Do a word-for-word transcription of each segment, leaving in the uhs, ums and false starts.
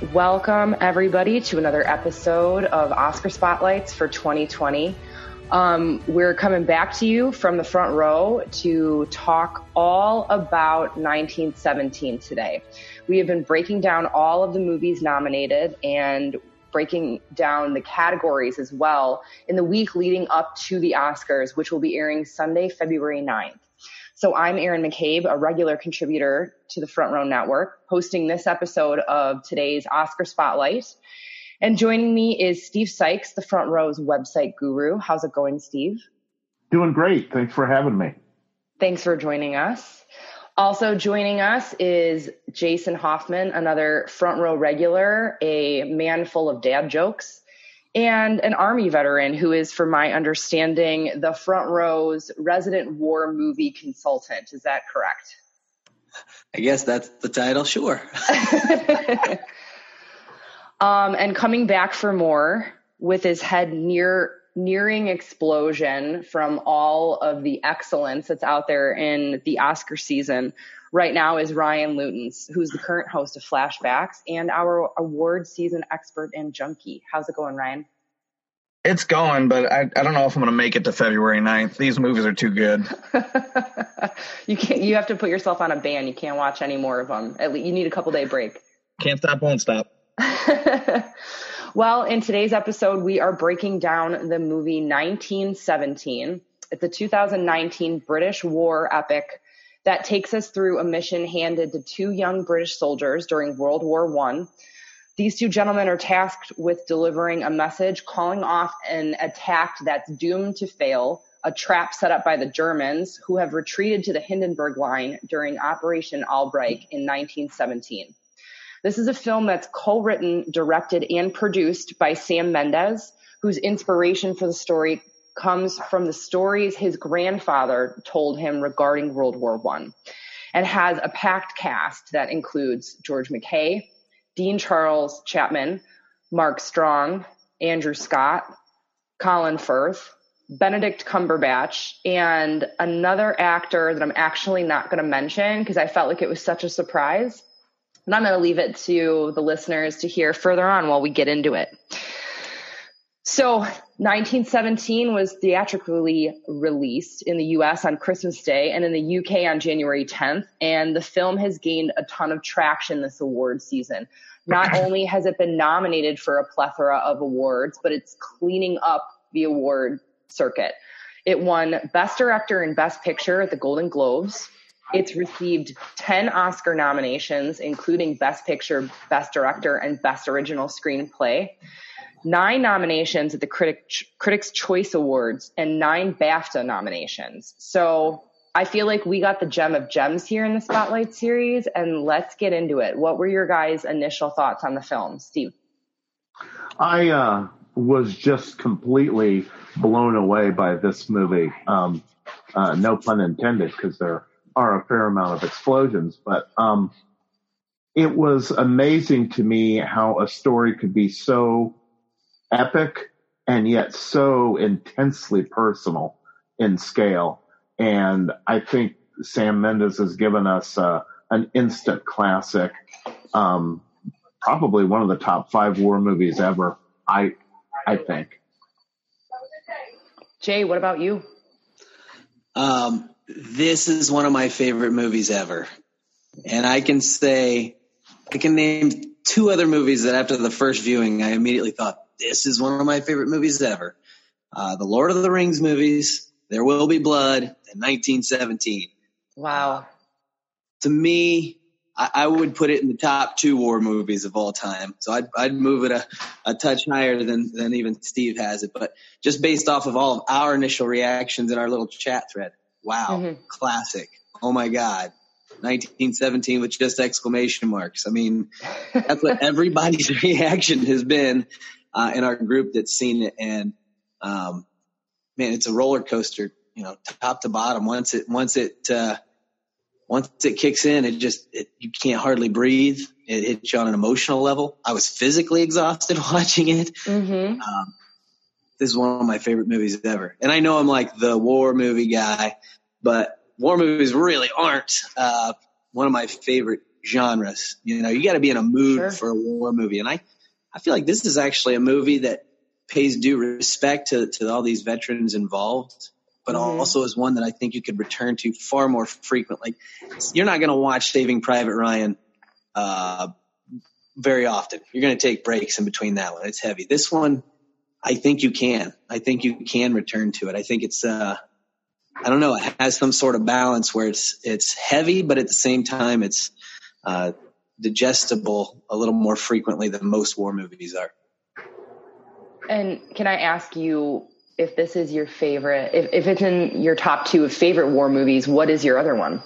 Welcome, everybody, to another episode of Oscar Spotlights for twenty twenty. Um, we're coming back to you from the front row to talk all about nineteen seventeen today. We have been breaking down all of the movies nominated and breaking down the categories as well in the week leading up to the Oscars, which will be airing Sunday, February ninth. So I'm Erin McCabe, a regular contributor to the Front Row Network, hosting this episode of today's Oscar Spotlight. And joining me is Steve Sykes, the Front Row's website guru. How's it going, Steve? Doing great. Thanks for having me. Thanks for joining us. Also joining us is Jason Hoffman, another Front Row regular, a man full of dad jokes, and an Army veteran who is, from my understanding, the Front Row's resident war movie consultant. Is that correct? I guess that's the title, sure. um, and coming back for more with his head near nearing explosion from all of the excellence that's out there in the Oscar season right now is Ryan Lutens, who's the current host of Flashbacks and our award season expert and junkie. How's it going, Ryan? It's going, but I, I don't know if I'm going to make it to February ninth. These movies are too good. you can't. You have to put yourself on a ban. You can't watch any more of them. At least you need a couple day break. Can't stop, won't stop. Well, in today's episode, we are breaking down the movie nineteen seventeen. It's a two thousand nineteen British war epic that takes us through a mission handed to two young British soldiers during World War One. These two gentlemen are tasked with delivering a message calling off an attack that's doomed to fail, a trap set up by the Germans, who have retreated to the Hindenburg Line during Operation Albright in nineteen seventeen. This is a film that's co-written, directed, and produced by Sam Mendes, whose inspiration for the story comes from the stories his grandfather told him regarding World War One, and has a packed cast that includes George McKay, Dean Charles Chapman, Mark Strong, Andrew Scott, Colin Firth, Benedict Cumberbatch, and another actor that I'm actually not going to mention because I felt like it was such a surprise. And I'm going to leave it to the listeners to hear further on while we get into it. So nineteen seventeen was theatrically released in the U S on Christmas Day and in the U K on January tenth. And the film has gained a ton of traction this award season. Not only has it been nominated for a plethora of awards, but it's cleaning up the award circuit. It won Best Director and Best Picture at the Golden Globes. It's received ten Oscar nominations, including Best Picture, Best Director, and Best Original Screenplay, nine nominations at the Critic, Critics' Choice Awards, and nine BAFTA nominations. So I feel like we got the gem of gems here in the Spotlight series, and let's get into it. What were your guys' initial thoughts on the film? Steve? I uh, was just completely blown away by this movie. Um, uh, no pun intended, because there are a fair amount of explosions, but um, it was amazing to me how a story could be so epic and yet so intensely personal in scale. And I think Sam Mendes has given us uh, an instant classic, um, probably one of the top five war movies ever, I I think. Jay, what about you? Um, this is one of my favorite movies ever. And I can say, I can name two other movies that after the first viewing, I immediately thought, this is one of my favorite movies ever. Uh, the Lord of the Rings movies, There Will Be Blood, and nineteen seventeen. Wow. Uh, to me, I, I would put it in the top two war movies of all time. So I'd, I'd move it a, a touch higher than, than even Steve has it. But just based off of all of our initial reactions in our little chat thread, wow, mm-hmm. Classic. Oh, my God. nineteen seventeen with just exclamation marks. I mean, that's what everybody's reaction has been uh, in our group that's seen it. And, um, man, it's a roller coaster, you know, top to bottom. Once it, once it, uh, once it kicks in, it just, it, you can't hardly breathe. It hits you on an emotional level. I was physically exhausted watching it. Mm-hmm. Um, this is one of my favorite movies ever. And I know I'm like the war movie guy, but war movies really aren't uh, one of my favorite genres. You know, you got to be in a mood Sure. for a war movie. And I, I feel like this is actually a movie that pays due respect to, to all these veterans involved, but Mhm. also is one that I think you could return to far more frequently. You're not going to watch Saving Private Ryan uh, very often. You're going to take breaks in between that one. It's heavy. This one, I think you can. I think you can return to it. I think it's, uh, I don't know, it has some sort of balance where it's it's heavy, but at the same time it's uh, digestible a little more frequently than most war movies are. And can I ask you if this is your favorite, if, if it's in your top two of favorite war movies, what is your other one?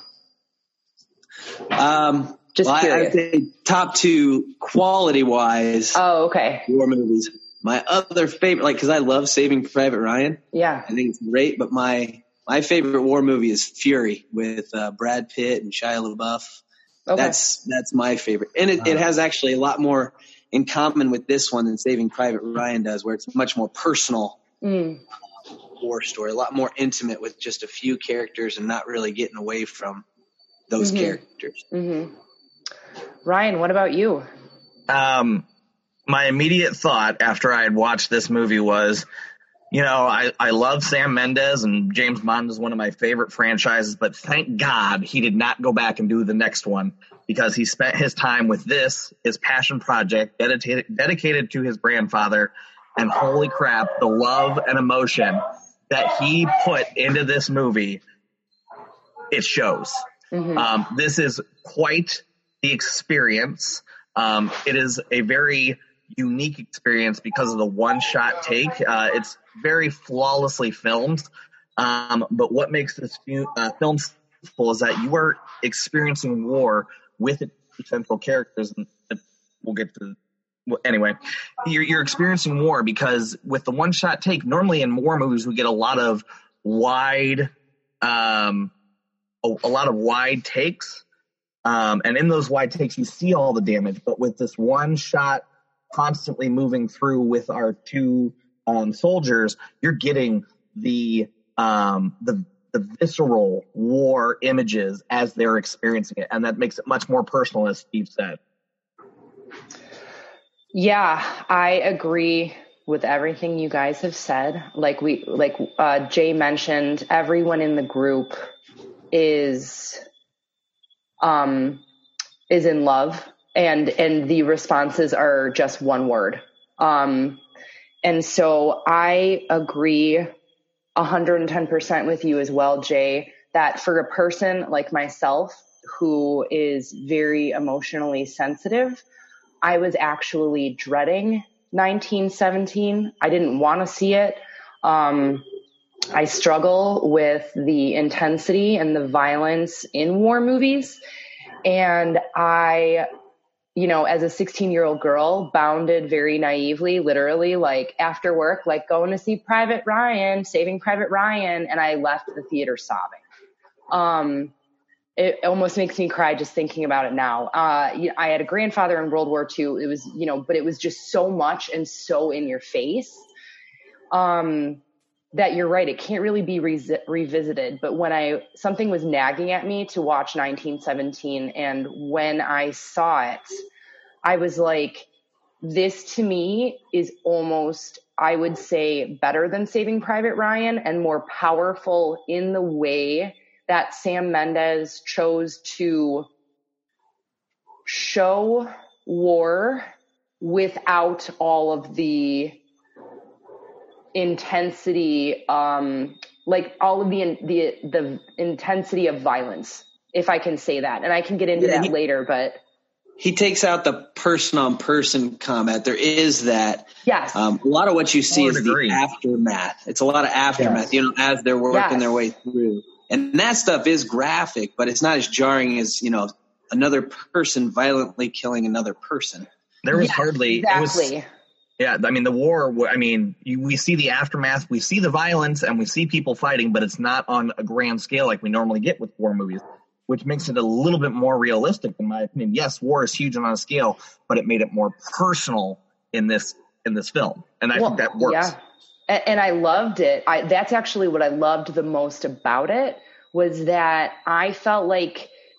Um, Just well, I, curious. I'd say top two quality-wise Oh, okay. war movies. My other favorite, like, because I love Saving Private Ryan. Yeah. I think it's great, but my my favorite war movie is Fury with uh, Brad Pitt and Shia LaBeouf. Okay. That's that's my favorite, and it, it has actually a lot more in common with this one than Saving Private Ryan does, where it's much more personal Mm. war story, a lot more intimate with just a few characters and not really getting away from those Mhm. characters. Mm-hmm. Ryan, what about you? Um, my immediate thought after I had watched this movie was, you know, I, I love Sam Mendes, and James Bond is one of my favorite franchises, but thank God he did not go back and do the next one, because he spent his time with this, his passion project, dedicated, dedicated to his grandfather, and holy crap, the love and emotion that he put into this movie, it shows. Mhm. Um, this is quite the experience. Um, it is a very unique experience because of the one-shot take. Uh, it's very flawlessly filmed. Um, but what makes this fu- uh, film successful is that you are experiencing war with its central characters. And we'll get to well, anyway. You're, you're experiencing war because with the one-shot take, normally in war movies we get a lot of wide, um, a, a lot of wide takes. Um, and in those wide takes, you see all the damage. But with this one shot constantly moving through with our two um, soldiers, you're getting the, um, the the visceral war images as they're experiencing it. And that makes it much more personal, as Steve said. Yeah, I agree with everything you guys have said. Like we, like uh, Jay mentioned, everyone in the group is um, is in love, and and the responses are just one word. Um, and so I agree one hundred ten percent with you as well, Jay, that for a person like myself who is very emotionally sensitive, I was actually dreading nineteen seventeen. I didn't want to see it. Um, I struggle with the intensity and the violence in war movies. And I, you know, as a sixteen year old girl, bounded very naively, literally, like after work, like going to see Private Ryan, Saving Private Ryan. And I left the theater sobbing. Um, It almost makes me cry just thinking about it now. Uh, I had a grandfather in World War Two. It was, you know, but it was just so much and so in your face um, that you're right. It can't really be re- revisited. But when I, something was nagging at me to watch nineteen seventeen. And when I saw it, I was like, this to me is almost, I would say, better than Saving Private Ryan and more powerful in the way that Sam Mendes chose to show war without all of the intensity, um, like all of the, the, the intensity of violence, if I can say that. And I can get into Yeah, that he, later, but he takes out the person on person combat. There is that. yes, Um, a lot of what you see I is would the agree. aftermath. It's a lot of aftermath, Yes. you know, as they're working Yes. their way through. And that stuff is graphic, but it's not as jarring as, you know, another person violently killing another person. There was yes, hardly, exactly. it was, yeah, I mean, the war, I mean, you, we see the aftermath, we see the violence, and we see people fighting, but it's not on a grand scale like we normally get with war movies, which makes it a little bit more realistic, in my opinion. Yes, war is huge on a scale, but it made it more personal in this in this film, and I Well, think that works. Yeah. And, and I loved it. I, that's actually what I loved the most about it, was that I felt like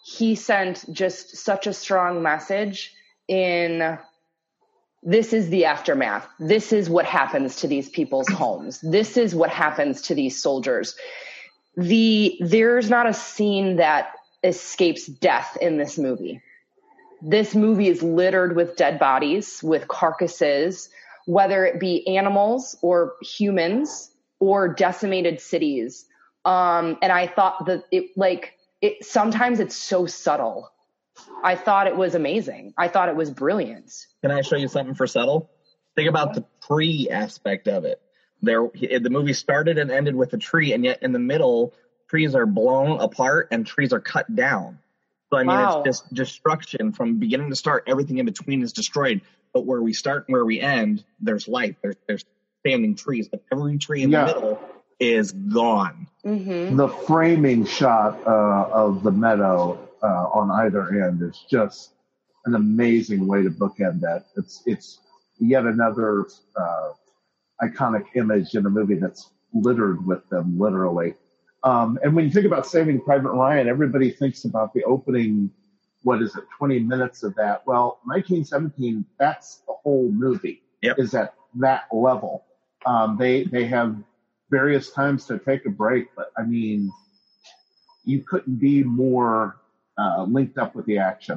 he sent just such a strong message in this is the aftermath. This is what happens to these people's homes. This is what happens to these soldiers. The there's not a scene that escapes death in this movie. This movie is littered with dead bodies, with carcasses, whether it be animals or humans or decimated cities. Um, and I thought that it like it sometimes it's so subtle. I thought it was amazing. I thought it was brilliant. Can I show you something for subtle? Think about the tree aspect of it. There, the movie started and ended with a tree, and yet in the middle, trees are blown apart and trees are cut down. So, I mean, Wow. it's just destruction from beginning to start. Everything in between is destroyed. But where we start and where we end, there's life. There's, there's standing trees. But every tree in Yeah. the middle is gone. Mm-hmm. The framing shot uh, of the meadow uh, on either end is just an amazing way to bookend that. It's it's yet another uh, iconic image in a movie that's littered with them, literally. Um, and when you think about Saving Private Ryan, everybody thinks about the opening, what is it, twenty minutes of that. Well, nineteen seventeen, that's the whole movie, Yep. is at that level. Um, they they have various times to take a break, but I mean, you couldn't be more uh, linked up with the action.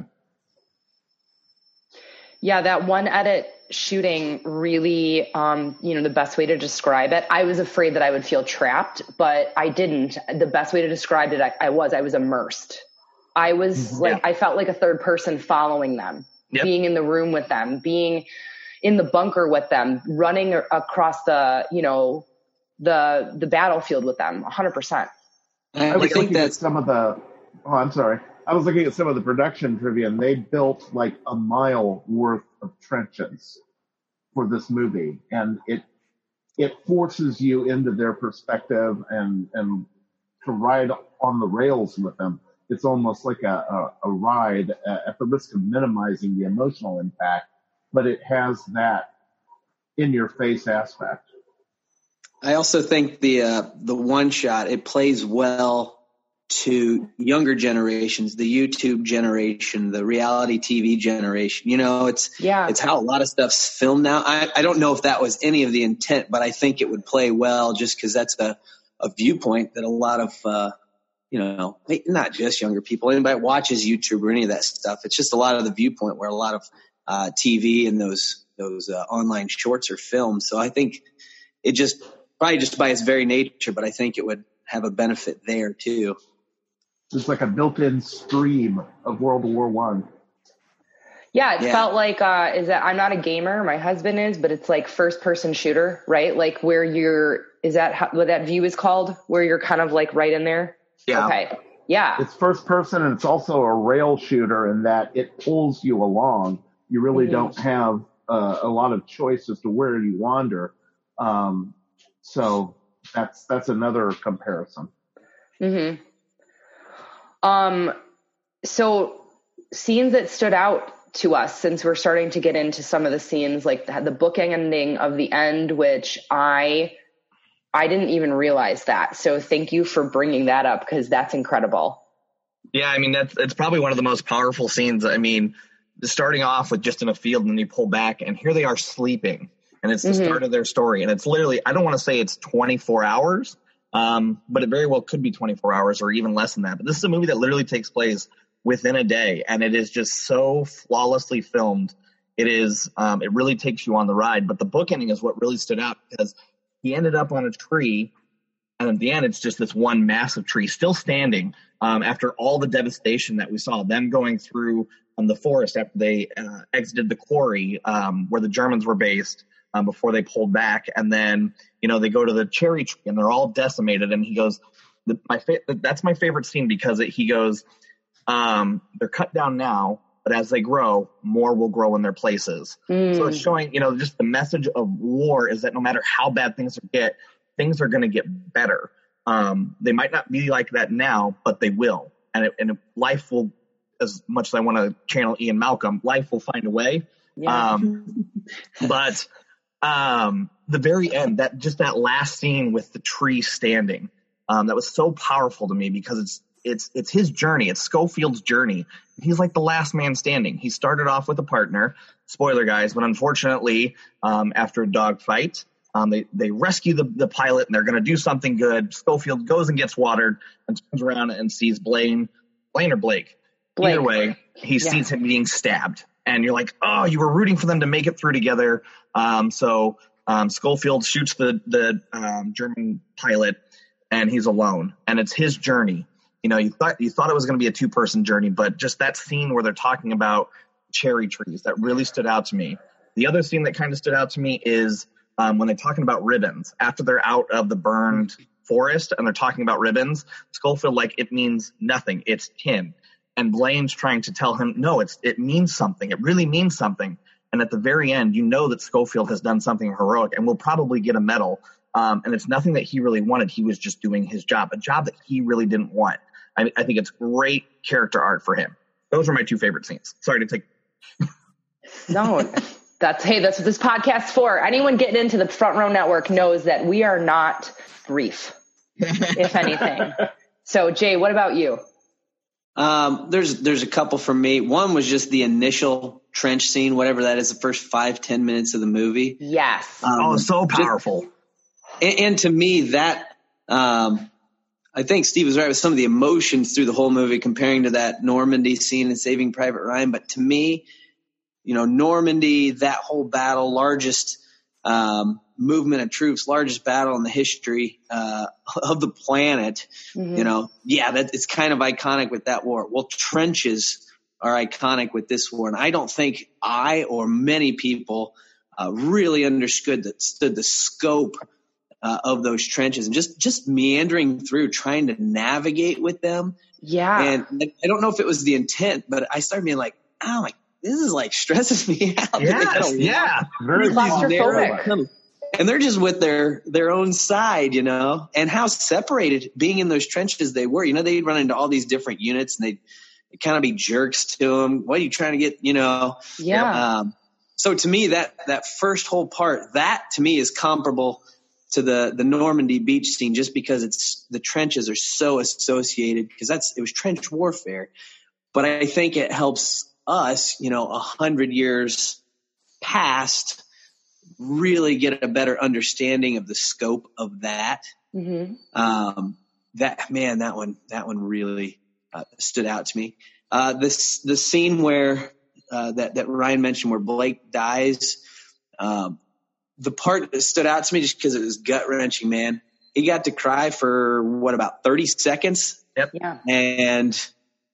Yeah, that one edit shooting really, um, you know, the best way to describe it, I was afraid that I would feel trapped, but I didn't. The best way to describe it, I, I was, I was immersed. I was like, I felt like a third person following them, Yep. being in the room with them, being in the bunker with them, running a- across the, you know, the, the battlefield with them, one hundred percent. I, I I was think looking at that's some of the. Oh, I'm sorry. I was looking at some of the production trivia, and they built like a mile worth of trenches for this movie, and it it forces you into their perspective and and to ride on the rails with them. It's almost like a a, a ride uh, at the risk of minimizing the emotional impact, but it has that in your face aspect. I also think the uh, the one shot, it plays well to younger generations, the YouTube generation, the reality T V generation. You know, it's Yeah. it's how a lot of stuff's filmed now. I, I don't know if that was any of the intent, but I think it would play well just because that's a, a viewpoint that a lot of, uh, you know, not just younger people, anybody that watches YouTube or any of that stuff. It's just a lot of the viewpoint where a lot of uh, T V and those those uh, online shorts are filmed. So I think it just probably just by its very nature, but I think it would have a benefit there too. It's like a built-in stream of World War One. Yeah, it Yeah. felt like, uh, is that, I'm not a gamer, my husband is, but it's like first person shooter, right? Like where you're, is that how, what that view is called? Where you're kind of like right in there? Yeah. Okay. Yeah. It's first person, and it's also a rail shooter in that it pulls you along. You really Mhm. don't have uh, a lot of choice as to where you wander. Um, so that's that's another comparison. Mm-hmm. Um, so scenes that stood out to us, since we're starting to get into some of the scenes, like the, the book ending of the end, which I, I didn't even realize that. So thank you for bringing that up, because that's incredible. Yeah, I mean, that's it's probably one of the most powerful scenes. I mean, starting off with just in a field and then you pull back and here they are sleeping. And it's the Mhm. start of their story. And it's literally, I don't want to say it's twenty-four hours, um, but it very well could be twenty-four hours or even less than that. But this is a movie that literally takes place within a day. And it is just so flawlessly filmed. It is, um, it really takes you on the ride. But the book ending is what really stood out, because he ended up on a tree. And at the end, it's just this one massive tree still standing um, after all the devastation that we saw. Them going through um, the forest after they uh, exited the quarry um, where the Germans were based um, before they pulled back. And then, you know, they go to the cherry tree and they're all decimated. And he goes, the, my fa- that's my favorite scene, because it, he goes, um, they're cut down now, but as they grow, more will grow in their places. Mm. So it's showing, you know, just the message of war is that no matter how bad things get, things are going to get better. Um, they might not be like that now, but they will. And, it, and life will, as much as I want to channel Ian Malcolm, life will find a way. Yeah. Um, but um, the very end, that just that last scene with the tree standing, um, that was so powerful to me, because it's it's it's his journey. It's Schofield's journey. He's like the last man standing. He started off with a partner, spoiler guys, but unfortunately, um, after a dogfight, um, they they rescue the the pilot and they're going to do something good. Schofield goes and gets watered and turns around and sees Blaine, Blaine or Blake. Blake. Either way, he Yeah. sees him being stabbed, and you're like, oh, you were rooting for them to make it through together. Um, so um, Schofield shoots the the um, German pilot, and he's alone, and it's his journey. You know, you thought you thought it was going to be a two person journey, but just that scene where they're talking about cherry trees that really stood out to me. The other scene that kind of stood out to me is um, when they're talking about ribbons after they're out of the burned forest, and they're talking about ribbons. Schofield like it means nothing. It's tin. And Blaine's trying to tell him, no, it's it means something. It really means something. And at the very end, you know that Schofield has done something heroic and will probably get a medal. Um, and it's nothing that he really wanted. He was just doing his job, a job that he really didn't want. I, I think it's great character art for him. Those are my two favorite scenes. Sorry to take. No, that's, hey, that's what this podcast's for. Anyone getting into the Front Row Network knows that we are not brief, if anything. So, Jay, what about you? Um, there's there's a couple for me. One was just the initial trench scene, whatever that is, the first five, ten minutes of the movie. Yes. Um, Oh, so just- powerful. and, and to me, that um, I think Steve was right with some of the emotions through the whole movie, comparing to that Normandy scene in Saving Private Ryan. But to me, you know, Normandy, that whole battle, largest um, movement of troops, largest battle in the history uh, of the planet. Mm-hmm. You know, yeah, that it's kind of iconic with that war. Well, trenches are iconic with this war, and I don't think I or many people uh, really understood the, stood the scope uh, of those trenches, and just just meandering through, trying to navigate with them. Yeah. And I I don't know if it was the intent, but I started being like, oh my, this is like stresses me out. Yes, yeah. Very Claustrophobic. narrow. And they're just with their, their own side, you know, and how separated being in those trenches they were. You know, they'd run into all these different units and they'd, they'd kind of be jerks to them. What are you trying to get, you know? Yeah. Um, so to me, that, that first whole part, that to me is comparable to the, the Normandy beach scene, just because it's, the trenches are so associated, because that's, it was trench warfare. But I think it helps us, you know, a hundred years past, really get a better understanding of the scope of that. Mm-hmm. Um, that man, that one, that one really uh, stood out to me. Uh, this, the scene where uh, that that Ryan mentioned, where Blake dies, um, the part that stood out to me just because it was gut wrenching. Man, he got to cry for what, about thirty seconds, Yeah. and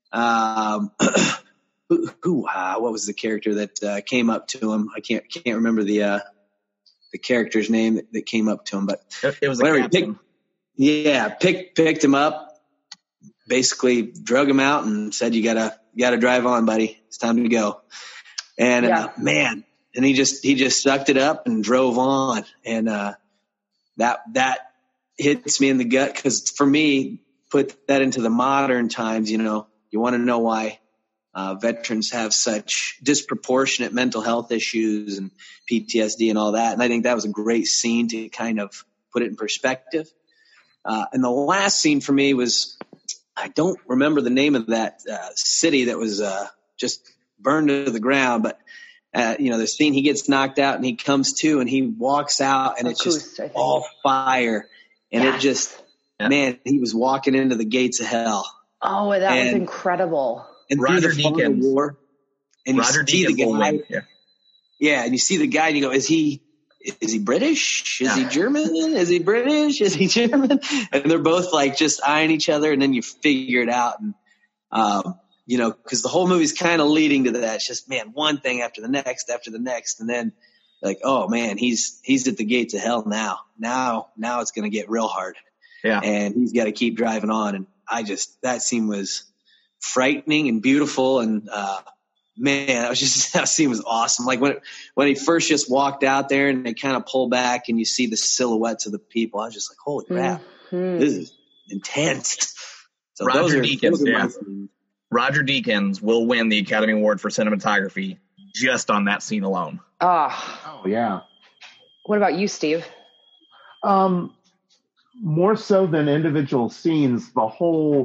um, who, who uh, what was the character that uh, came up to him? I can't can't remember the. Uh, the character's name that, that came up to him, but It, it was a whatever, he captain. picked, yeah, picked, picked him up, basically drug him out and said, you gotta, you gotta drive on, buddy. It's time to go. And, Yeah. uh, man, and he just, he just sucked it up and drove on. And, uh, that, that hits me in the gut. Cause for me, put that into the modern times, you know, you want to know why Uh, veterans have such disproportionate mental health issues and P T S D and all that. And I think that was a great scene to kind of put it in perspective. Uh, and the last scene for me was, I don't remember the name of that uh, city that was uh, just burned to the ground, but uh, you know, the scene he gets knocked out and he comes to and he walks out and it's just Vaucluse, I think. all fire. And Yeah. it just, Yeah. man, he was walking into the gates of hell. Oh, that was And- incredible. And Roger through the fog of Deakins. war, and you Roger see the Deakins will guy, win. Yeah. yeah, and you see the guy, and you go, "Is he, is he British? Is he Yeah. German? Is he British? Is he German?" And they're both like just eyeing each other, and then you figure it out, and um, you know, because the whole movie's kind of leading to that. It's just, man, one thing after the next, after the next, and then like, oh man, he's he's at the gates of hell now. Now, now it's going to get real hard, Yeah. and he's got to keep driving on. And I just, that scene was frightening and beautiful, and uh man, that was just, that scene was awesome. Like when when he first just walked out there and they kind of pull back and you see the silhouettes of the people, I was just like, holy crap, Mhm. this is intense. So Roger those are, Deakins, those are my yeah. scenes. Roger Deakins will win the Academy Award for cinematography just on that scene alone. Ah, Oh yeah. what about you, Steve? Um, more so than individual scenes, the whole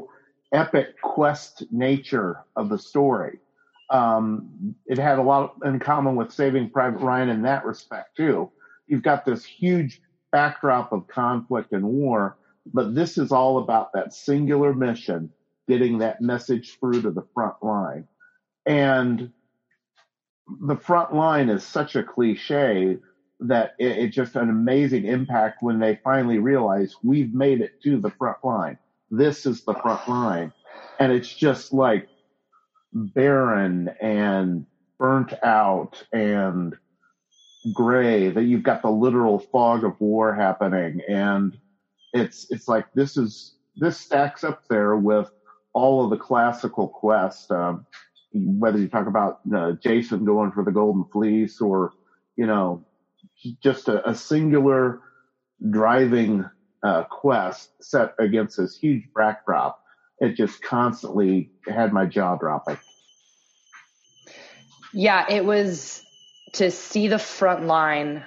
epic quest nature of the story. Um, it had a lot in common with Saving Private Ryan in that respect too. You've got this huge backdrop of conflict and war, but this is all about that singular mission, getting that message through to the front line. And the front line is such a cliche that it, it's just an amazing impact when they finally realize we've made it to the front line. This is the front line. And it's just like barren and burnt out and gray, that you've got the literal fog of war happening. And it's, it's like, this is, this stacks up there with all of the classical quests, um, whether you talk about uh, Jason going for the Golden Fleece or, you know, just a, a singular driving uh, quest set against this huge backdrop. It just constantly had my jaw dropping. Yeah, it was, to see the front line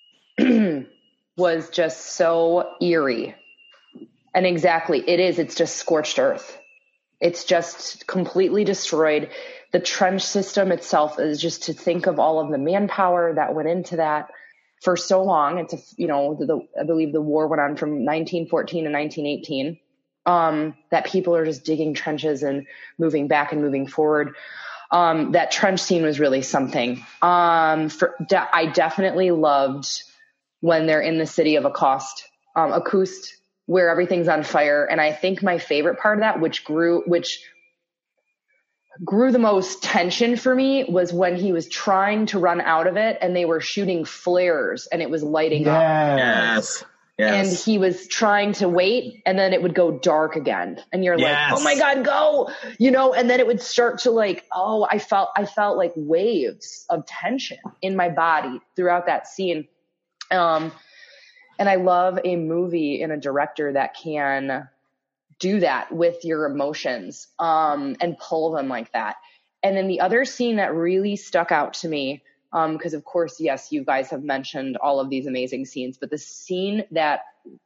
was just so eerie. And exactly, it is. It's just scorched earth. It's just completely destroyed. The trench system itself is just, to think of all of the manpower that went into that for so long. It's a, you know, the, I believe the war went on from nineteen fourteen to nineteen eighteen. Um, that people are just digging trenches and moving back and moving forward. Um, that trench scene was really something. Um, for, de- I definitely loved when they're in the city of Acost, um, Akust, where everything's on fire. And I think my favorite part of that, which grew, which grew the most tension for me, was when he was trying to run out of it and they were shooting flares and it was lighting yes. up. Yes. Yes. And he was trying to wait, and then it would go dark again. And you're yes. like, oh my God, go, you know, and then it would start to like, oh, I felt, I felt like waves of tension in my body throughout that scene. Um, and I love a movie and a director that can do that with your emotions, um, and pull them like that. And then the other scene that really stuck out to me, Um, cause of course, yes, you guys have mentioned all of these amazing scenes, but the scene that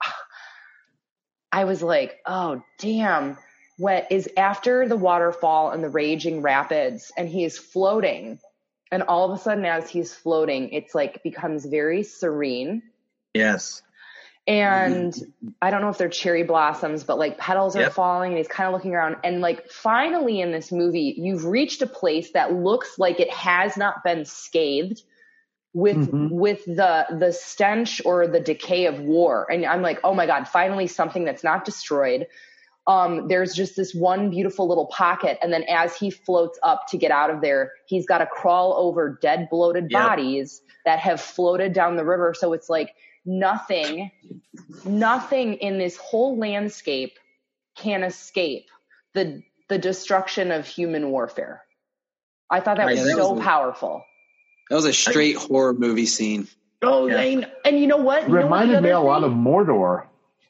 I was like, oh damn, what is after the waterfall and the raging rapids, and he is floating, and all of a sudden as he's floating, it's like becomes very serene. Yes. And I don't know if they're cherry blossoms, but like petals are yep. falling, and he's kind of looking around. And like finally in this movie, you've reached a place that looks like it has not been scathed with, mm-hmm. with the, the stench or the decay of war. And I'm like, oh my God, finally something that's not destroyed. Um, there's just this one beautiful little pocket. And then as he floats up to get out of there, he's got to crawl over dead, bloated yep. bodies that have floated down the river. So it's like, Nothing, nothing in this whole landscape can escape the the destruction of human warfare. I thought that was yeah, that so was a, powerful. That was a straight I, horror movie scene. Oh, yeah. and, and you know what? You Reminded know what me a thing? lot of Mordor.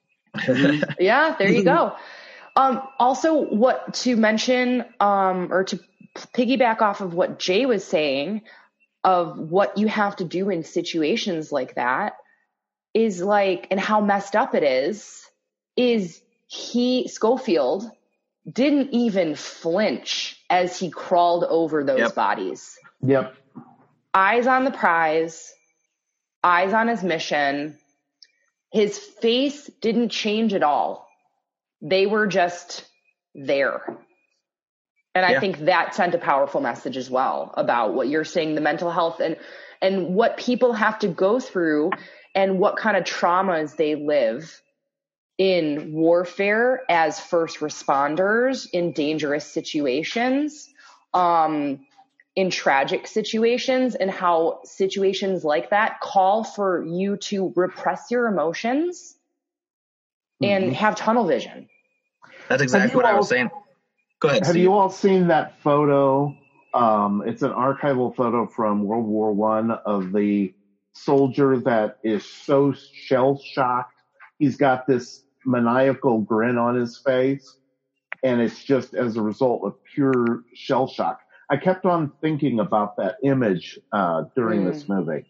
Yeah, there you go. Um, also, what to mention, um, or to piggyback off of what Jay was saying, of what you have to do in situations like that, is like, and how messed up it is, is he, Schofield, didn't even flinch as he crawled over those yep. bodies. Yep. Eyes on the prize, eyes on his mission. His face didn't change at all. They were just there. And I yeah. think that sent a powerful message as well about what you're saying, the mental health and, and what people have to go through and what kind of traumas they live in warfare as first responders in dangerous situations, um, in tragic situations, and how situations like that call for you to repress your emotions mm-hmm. and have tunnel vision. That's exactly what all, I was saying. Go ahead, Have Steve. you all seen that photo? Um, it's an archival photo from World War One of the soldier that is so shell-shocked. He's got this maniacal grin on his face, and it's just as a result of pure shell shock. I kept on thinking about that image uh, during mm. this movie.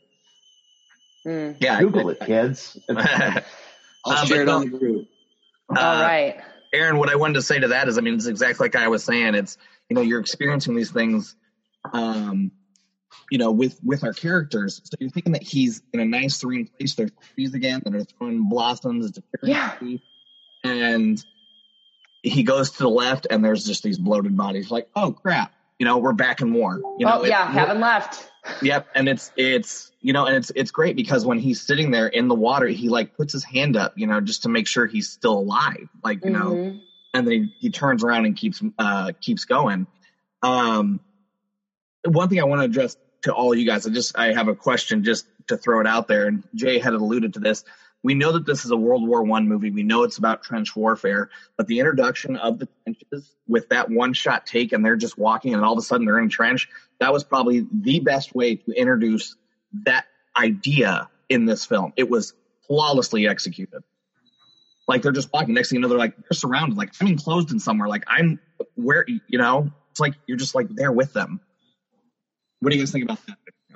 Mm. Yeah, Google I, I, it, kids. I'll um, share it on the group. Uh, All right. Aaron, what I wanted to say to that is, I mean, it's exactly like I was saying. It's, you know, you're experiencing these things, um, you know, with, with our characters. So you're thinking that he's in a nice serene place. There's trees again that are throwing blossoms. It's a Yeah. tree. And he goes to the left, and there's just these bloated bodies. Like, oh crap, you know, we're back in war. You know, oh yeah, haven't left. Yep, and it's it's you know, and it's it's great because when he's sitting there in the water, he like puts his hand up, you know, just to make sure he's still alive, like you Mm-hmm. know, and then he, he turns around and keeps uh keeps going. Um, one thing I want to address to all you guys, I just I have a question just to throw it out there, and Jay had alluded to this. We know that this is a World War One movie. We know it's about trench warfare, but the introduction of the trenches with that one-shot take, and they're just walking, and all of a sudden they're in a trench, that was probably the best way to introduce that idea in this film. It was flawlessly executed. Like, they're just walking. Next thing you know, they're like, they're surrounded. Like, I'm enclosed in somewhere. Like, I'm where, you know, it's like you're just like there with them. What do you guys think about that?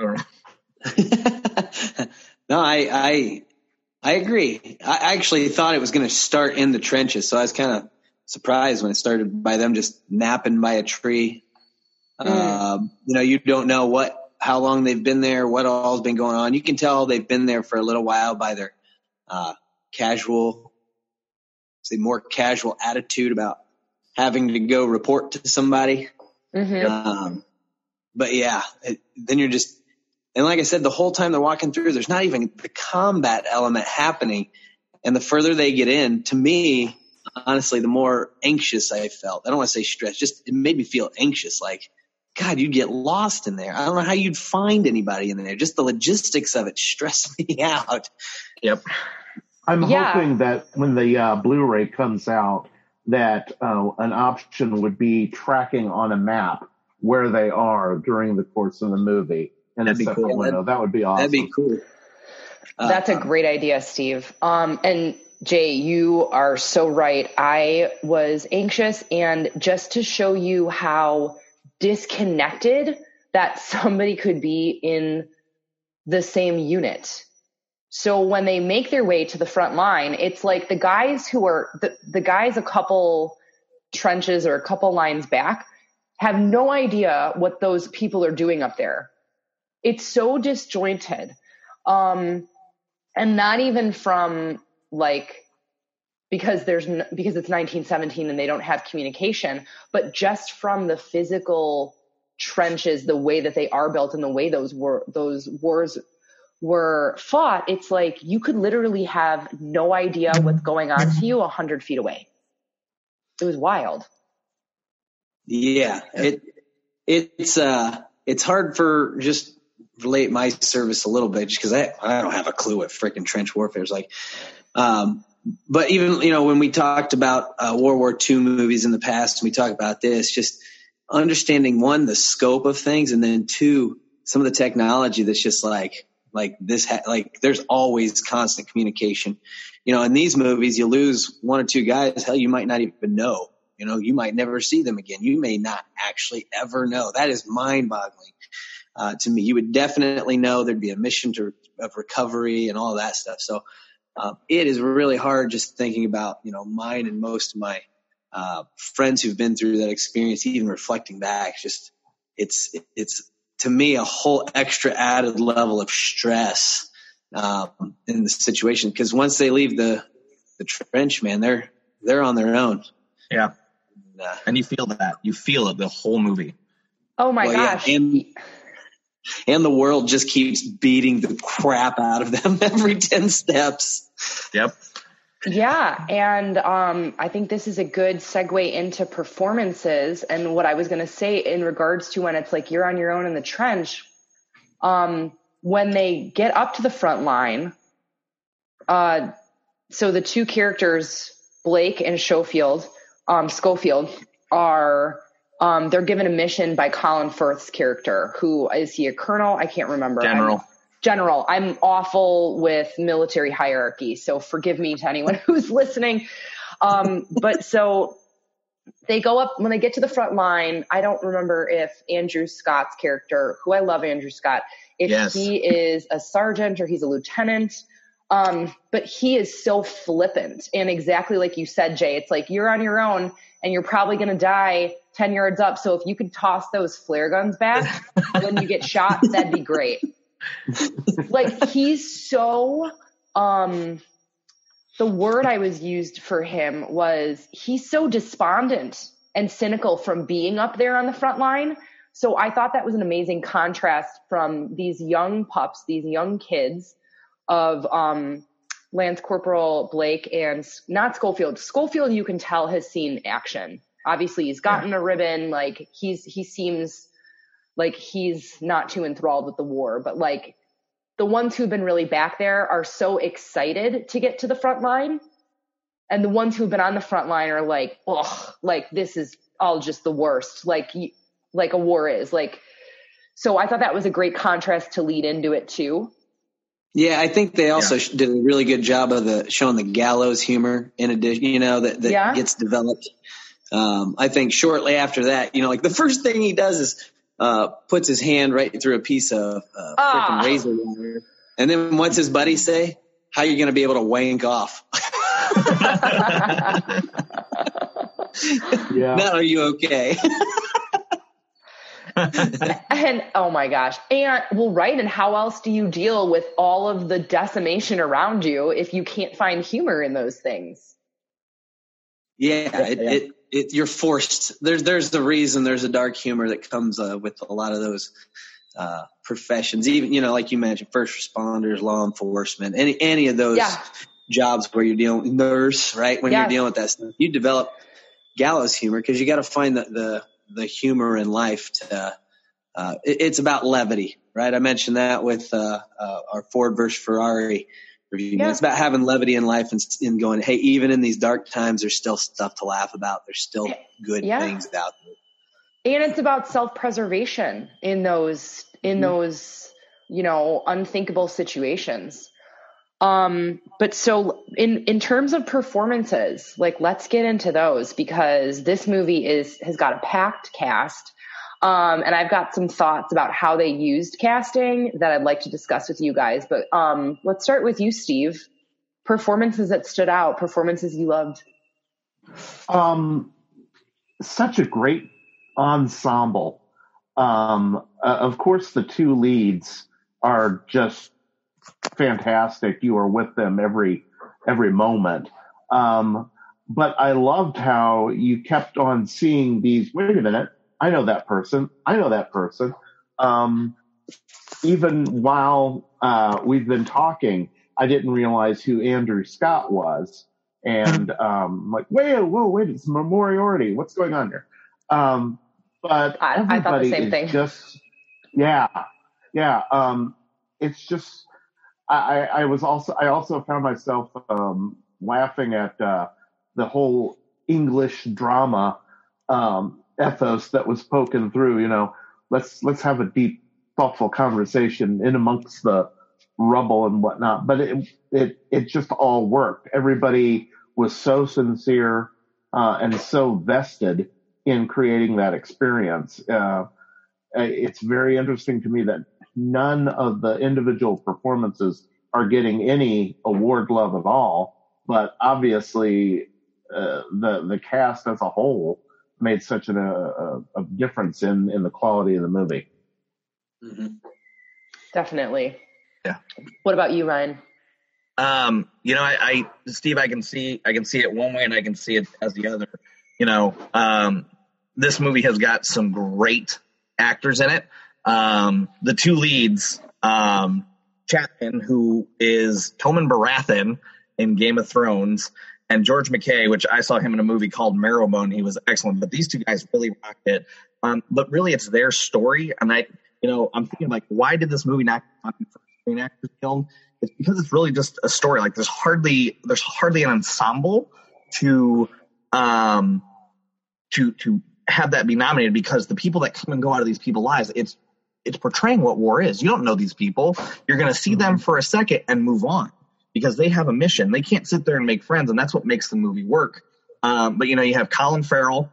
I don't know. No, I, I, I agree. I actually thought it was going to start in the trenches, so I was kind of surprised when it started by them just napping by a tree. Mm. Um, you know, you don't know what, how long they've been there, what all's been going on. You can tell they've been there for a little while by their uh, casual, say more casual attitude about having to go report to somebody. Mm-hmm. Um, but yeah, it, then you're just, and like I said, the whole time they're walking through, there's not even the combat element happening. And the further they get in, to me, honestly, the more anxious I felt. I don't want to say stressed, just it made me feel anxious. Like, God, you'd get lost in there. I don't know how you'd find anybody in there. Just the logistics of it stressed me out. Yep. I'm Yeah. hoping that when the uh, Blu-ray comes out, that uh, an option would be tracking on a map where they are during the course of the movie. In That'd a be separate cool. window. That would be awesome. That'd be cool. Uh, That's a great idea, Steve. Um, and Jay, you are so right. I was anxious, and just to show you how disconnected that somebody could be in the same unit. So when they make their way to the front line, it's like the guys who are the, the guys a couple trenches or a couple lines back have no idea what those people are doing up there. It's so disjointed. Um, and not even from like, because there's, n- because it's nineteen seventeen and they don't have communication, but just from the physical trenches, the way that they are built and the way those were, those wars were fought. It's like, you could literally have no idea what's going on to you a hundred feet away. It was wild. Yeah. It, it's, uh, it's hard for just, relate my service a little bit just because I, I don't have a clue what freaking trench warfare is like. Um, but even, you know, when we talked about uh, World War Two movies in the past, and we talk about this, just understanding one, the scope of things, and then two, some of the technology that's just like, like this, ha- like there's always constant communication. You know, in these movies, you lose one or two guys, hell, you might not even know. You know, you might never see them again. You may not actually ever know. That is mind-boggling. Uh, to me, you would definitely know there'd be a mission to, of recovery and all of that stuff. So uh, it is really hard just thinking about, you know, mine and most of my uh, friends who've been through that experience, even reflecting back. Just it's it's to me a whole extra added level of stress um, in the situation, because once they leave the the trench, man, they're they're on their own. Yeah, and, uh, and you feel that. You feel it the whole movie. Oh my well, gosh. Yeah, and, And the world just keeps beating the crap out of them every ten steps. Yep. Yeah. And um, I think this is a good segue into performances. And what I was going to say in regards to when it's like you're on your own in the trench, um, when they get up to the front line, uh, so the two characters, Blake and Schofield, um, Schofield, are... Um, they're given a mission by Colin Firth's character. Who is he? A colonel? I can't remember. General. I'm, general. I'm awful with military hierarchy, so forgive me to anyone who's listening. Um, but so they go up when they get to the front line. I don't remember if Andrew Scott's character, who I love, Andrew Scott, if yes. he is a sergeant or he's a lieutenant. Um, but he is so flippant, and exactly like you said, Jay, it's like you're on your own and you're probably going to die ten yards up. So if you could toss those flare guns back when you get shot, that'd be great. Like he's so, um, the word I was used for him was he's so despondent and cynical from being up there on the front line. So I thought that was an amazing contrast from these young pups, these young kids of um, Lance Corporal Blake and not Schofield. Schofield, you can tell, has seen action. Obviously, he's gotten yeah. a ribbon. Like he's he seems like he's not too enthralled with the war. But like the ones who've been really back there are so excited to get to the front line, and the ones who've been on the front line are like, ugh, like this is all just the worst. Like like a war is like. So I thought that was a great contrast to lead into it too. Yeah, I think they also yeah. did a really good job of the showing the gallows humor in addition, you know, that, that yeah. gets developed. Um, I think shortly after that, you know, like the first thing he does is uh, puts his hand right through a piece of uh, ah. freaking razor wire. And then what's his buddy say? How are you going to be able to wank off? yeah. Now, are you okay? And oh my gosh. And well, right. And how else do you deal with all of the decimation around you if you can't find humor in those things? Yeah, it, yeah. it, it you're forced. There's, there's the reason there's a dark humor that comes uh, with a lot of those uh, professions. Even, you know, like you mentioned, first responders, law enforcement, any, any of those yeah. jobs where you're dealing with nurse, right? When yes. you're dealing with that stuff, you develop gallows humor because you got to find the, the, the humor in life to, uh, it, it's about levity, right? I mentioned that with, uh, uh, our Ford versus Ferrari review. Yeah. It's about having levity in life and, and going, hey, even in these dark times, there's still stuff to laugh about. There's still good yeah. things out there. And it's about self-preservation in those, in mm-hmm. those, you know, unthinkable situations. Um, but so in, in terms of performances, like, let's get into those because this movie is, has got a packed cast. Um, and I've got some thoughts about how they used casting that I'd like to discuss with you guys. But, um, let's start with you, Steve. Performances that stood out, performances you loved. Um, such a great ensemble. Um, uh, of course, the two leads are just fantastic. You are with them every every moment. Um, but I loved how you kept on seeing these, wait a minute, I know that person. I know that person. Um, even while uh, we've been talking, I didn't realize who Andrew Scott was. And um, like, wait, whoa, wait, it's Moriarty. What's going on here? Um, but I, everybody I thought the same is thing. just, yeah, yeah. Um, it's just, I, I was also, I also found myself um, laughing at uh, the whole English drama um, ethos that was poking through. You know, let's let's have a deep, thoughtful conversation in amongst the rubble and whatnot. But it it it just all worked. Everybody was so sincere uh, and so vested in creating that experience. Uh, it's very interesting to me that none of the individual performances are getting any award love at all, but obviously uh, the the cast as a whole made such an, a, a difference in, in the quality of the movie. Mm-hmm. Definitely. Yeah. What about you, Ryan? Um, you know, I, I, Steve, I can see, I can see it one way and I can see it as the other. You know, um, this movie has got some great actors in it. Um, the two leads, um, Chapman, who is Tommen Baratheon in Game of Thrones, and George McKay, which I saw him in a movie called Marrowbone. He was excellent, but these two guys really rocked it. Um, but really, it's their story, and I, you know, I'm thinking like, why did this movie not get for Screen Actors Guild? It's because it's really just a story. Like, there's hardly, there's hardly an ensemble to, um, to to have that be nominated, because the people that come and go out of these people's lives, it's it's portraying what war is. You don't know these people. You're going to see them for a second and move on, because they have a mission. They can't sit there and make friends, and that's what makes the movie work. Um, but, you know, you have Colin Farrell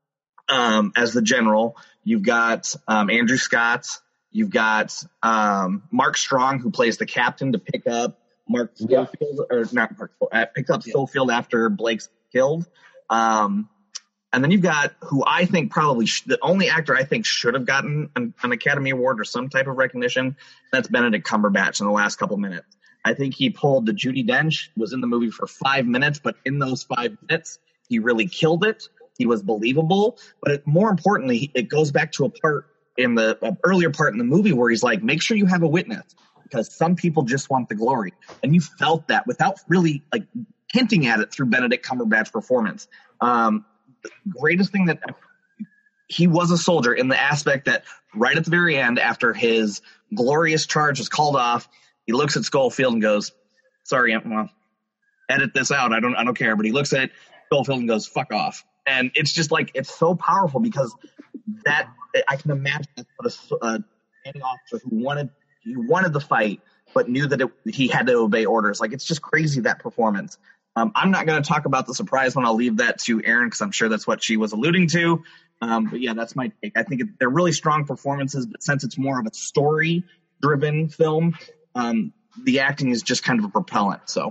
um, as the general. You've got um, Andrew Scott. You've got um, Mark Strong, who plays the captain to pick up Mark Schofield, or not Mark, uh, picks up Schofield after Blake's killed. Um, and then you've got who I think probably sh- the only actor I think should have gotten an, an Academy Award or some type of recognition. That's Benedict Cumberbatch in the last couple minutes. I think he pulled the Judi Dench, was in the movie for five minutes, but in those five minutes, he really killed it. He was believable. But it, more importantly, it goes back to a part in the uh, earlier part in the movie where he's like, make sure you have a witness because some people just want the glory. And you felt that without really like hinting at it through Benedict Cumberbatch's performance. Um, the greatest thing that he was a soldier in the aspect that right at the very end, after his glorious charge was called off, he looks at Schofield and goes, sorry, well, edit this out. I don't, I don't care. But he looks at Schofield and goes, fuck off. And it's just like, it's so powerful because that I can imagine that's what a uh, any officer who wanted, who wanted the fight, but knew that it, he had to obey orders. Like, it's just crazy, that performance. Um, I'm not going to talk about the surprise one. I'll leave that to Erin because I'm sure that's what she was alluding to. Um, but yeah, that's my take. I think it, they're really strong performances, but since it's more of a story-driven film, um, the acting is just kind of a propellant. So,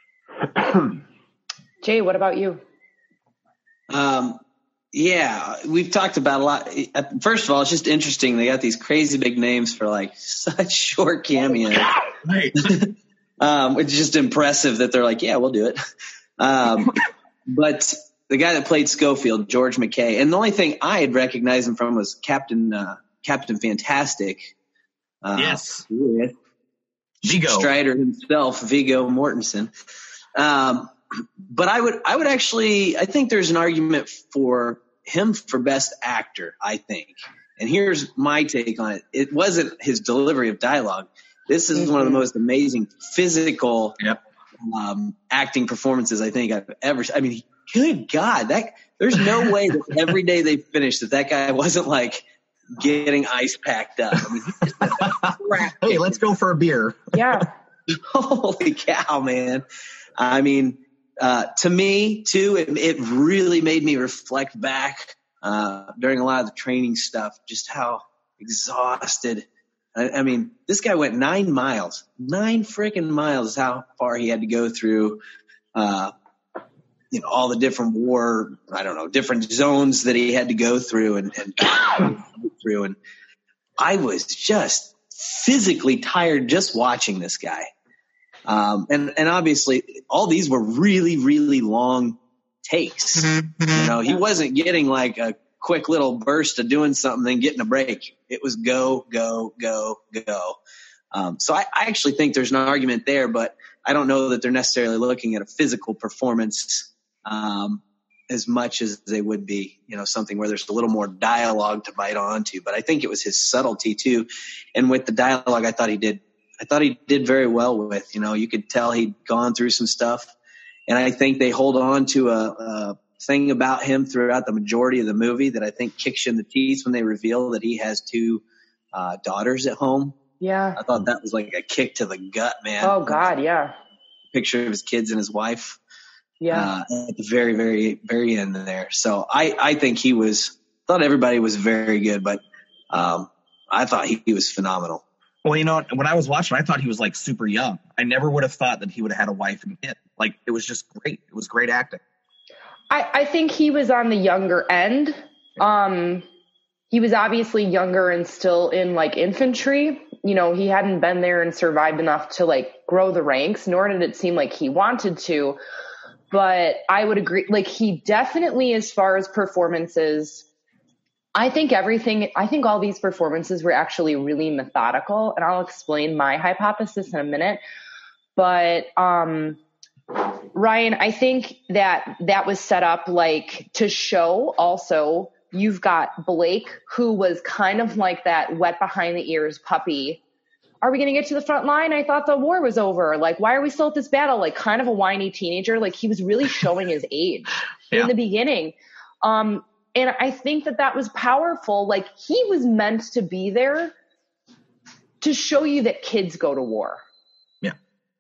Jay, what about you? Um, yeah, we've talked about a lot. First of all, it's just interesting. They got these crazy big names for like such short cameos. Right. Um, it's just impressive that they're like, yeah, we'll do it. Um, but the guy that played Schofield, George McKay, and the only thing I had recognized him from was Captain uh, Captain Fantastic. Uh, yes. With Viggo Strider himself, Viggo Mortensen. Um, but I would I would actually I think there's an argument for him for best actor. I think, and here's my take on it. It wasn't his delivery of dialogue. This is mm-hmm. one of the most amazing physical yep. um, acting performances I think I've ever. I mean, good God, that there's no way that every day they finished that that guy wasn't like getting ice packed up. I mean, he just hey, let's go for a beer. Yeah. Holy cow, man! I mean, uh, to me too, it, it really made me reflect back uh, during a lot of the training stuff, just how exhausted. I mean, this guy went nine miles, nine freaking miles is how far he had to go through, uh, you know, all the different war, I don't know, different zones that he had to go through and, and through. And I was just physically tired just watching this guy. Um, and, and obviously all these were really, really long takes. You know, he wasn't getting like a quick little burst of doing something, then getting a break. It was go, go, go, go. Um, so I, I actually think there's an argument there, but I don't know that they're necessarily looking at a physical performance um, as much as they would be, you know, something where there's a little more dialogue to bite onto. But I think it was his subtlety too. And with the dialogue, I thought he did, I thought he did very well with, you know, you could tell he'd gone through some stuff. And I think they hold on to a, a thing about him throughout the majority of the movie that I think kicks you in the teeth when they reveal that he has two uh, daughters at home. Yeah. I thought that was like a kick to the gut, man. Oh God. Yeah. Picture of his kids and his wife. Yeah. Uh, at the very, very, very end there. So I, I think he was, thought everybody was very good, but um, I thought he, he was phenomenal. Well, you know, when I was watching, I thought he was like super young. I never would have thought that he would have had a wife and kid. Like, it was just great. It was great acting. I, I think he was on the younger end. Um, he was obviously younger and still in like infantry. You know, he hadn't been there and survived enough to like grow the ranks, nor did it seem like he wanted to. But I would agree, like he definitely, as far as performances, I think everything, I think all these performances were actually really methodical, and I'll explain my hypothesis in a minute. But, um, Ryan, I think that that was set up like to show also you've got Blake, who was kind of like that wet behind the ears puppy. Are we going to get to the front line? I thought the war was over. Like, why are we still at this battle? Like, kind of a whiny teenager. Like, he was really showing his age yeah. in the beginning. Um, and I think that that was powerful. Like, he was meant to be there to show you that kids go to war. Yeah.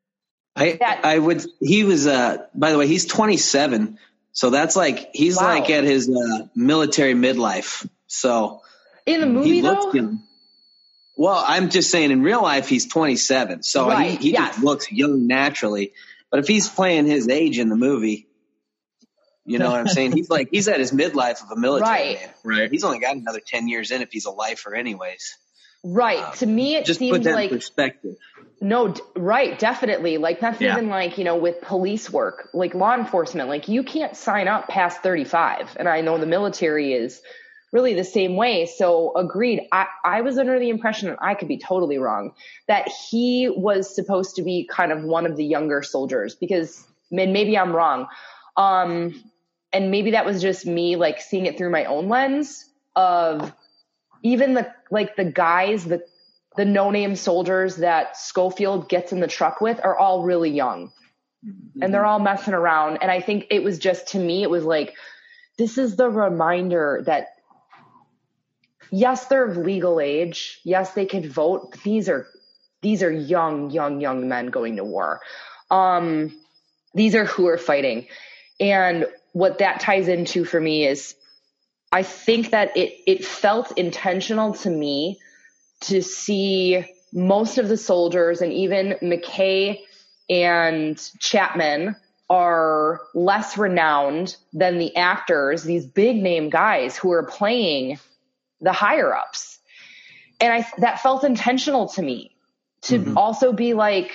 I, that, I would, he was, uh, by the way, he's twenty-seven. So that's like, he's wow. like at his uh, military midlife. So in the movie, though? Young. Well, I'm just saying in real life, he's twenty-seven. So Right, he, he yes. just looks young naturally. But if he's playing his age in the movie, you know what I'm saying? He's like, he's at his midlife of a military Right. man. Right. He's only got another ten years in if he's a lifer anyways. Right. Um, to me, it just seemed put that like, in perspective. no, d- right. Definitely. Like that's Yeah. even like, you know, with police work, like law enforcement, like you can't sign up past thirty-five. And I know the military is really the same way. So agreed. I, I was under the impression, and I could be totally wrong, that he was supposed to be kind of one of the younger soldiers because and maybe I'm wrong. Um, and maybe that was just me like seeing it through my own lens of even the, like the guys, the, the no-name soldiers that Schofield gets in the truck with are all really young mm-hmm. and they're all messing around. And I think it was just, to me, it was like, this is the reminder that yes, they're of legal age. Yes, they could vote. But these are, these are young, young, young men going to war. Um, these are who are fighting. And what that ties into for me is I think that it, it felt intentional to me to see most of the soldiers and even McKay and Chapman are less renowned than the actors, these big name guys who are playing the higher ups. And I, that felt intentional to me to mm-hmm. also be like,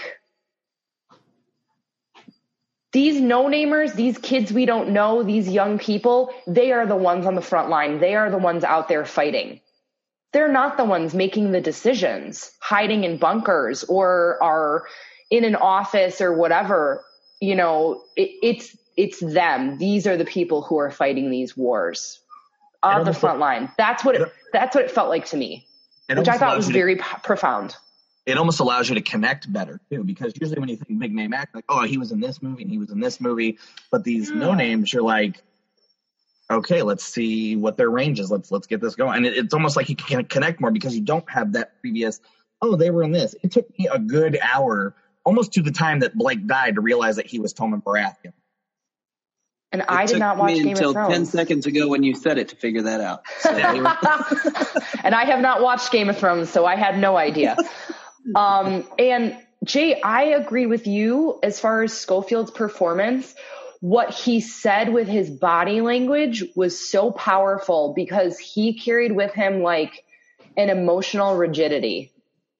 these no-namers, these kids we don't know, these young people, they are the ones on the front line. They are the ones out there fighting. They're not the ones making the decisions, hiding in bunkers or are in an office or whatever. You know, it, it's it's them. These are the people who are fighting these wars on the front line. That's what it, that's what it felt like to me, which I thought was very p- profound. It almost allows you to connect better too, because usually when you think big name act, like, oh, he was in this movie and he was in this movie, but these yeah. no names, you're like, okay, let's see what their range is. Let's let's get this going. And it, it's almost like you can connect more because you don't have that previous, oh, they were in this. It took me a good hour, almost to the time that Blake died, to realize that he was Tommen Baratheon. And it I did not watch Game of Thrones. Until ten seconds ago when you said it to figure that out. So, and I have not watched Game of Thrones, so I had no idea. Um, and Jay, I agree with you as far as Schofield's performance. What he said with his body language was so powerful because he carried with him like an emotional rigidity.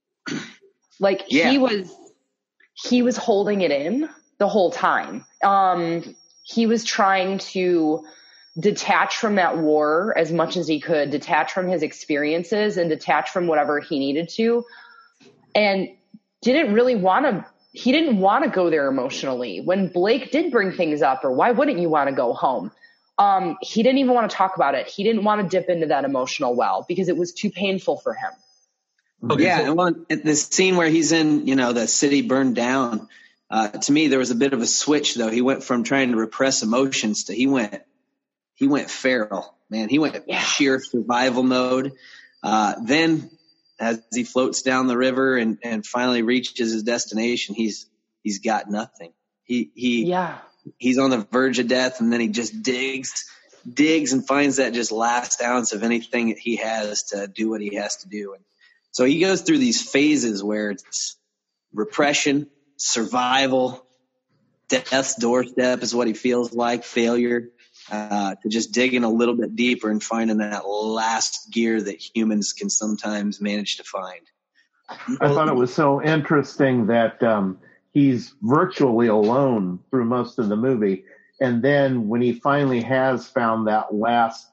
Like yeah. he was, he was holding it in the whole time. Um, he was trying to detach from that war as much as he could, detach from his experiences and detach from whatever he needed to. And didn't really want to, he didn't want to go there emotionally. When Blake did bring things up, or why wouldn't you want to go home? Um, he didn't even want to talk about it. He didn't want to dip into that emotional well because it was too painful for him. Okay, yeah, and one, the scene where he's in, you know, the city burned down, uh, to me, there was a bit of a switch, though. He went from trying to repress emotions to he went, he went feral, man. He went yeah. sheer survival mode. Uh, then, as he floats down the river and, and finally reaches his destination, he's he's got nothing. He he yeah. he's on the verge of death, and then he just digs, digs, and finds that just last ounce of anything that he has to do what he has to do. And so he goes through these phases where it's repression, survival, death's doorstep is what he feels like, failure, uh, to just digging a little bit deeper and finding that last gear that humans can sometimes manage to find. I thought it was so interesting that um, he's virtually alone through most of the movie. And then when he finally has found that last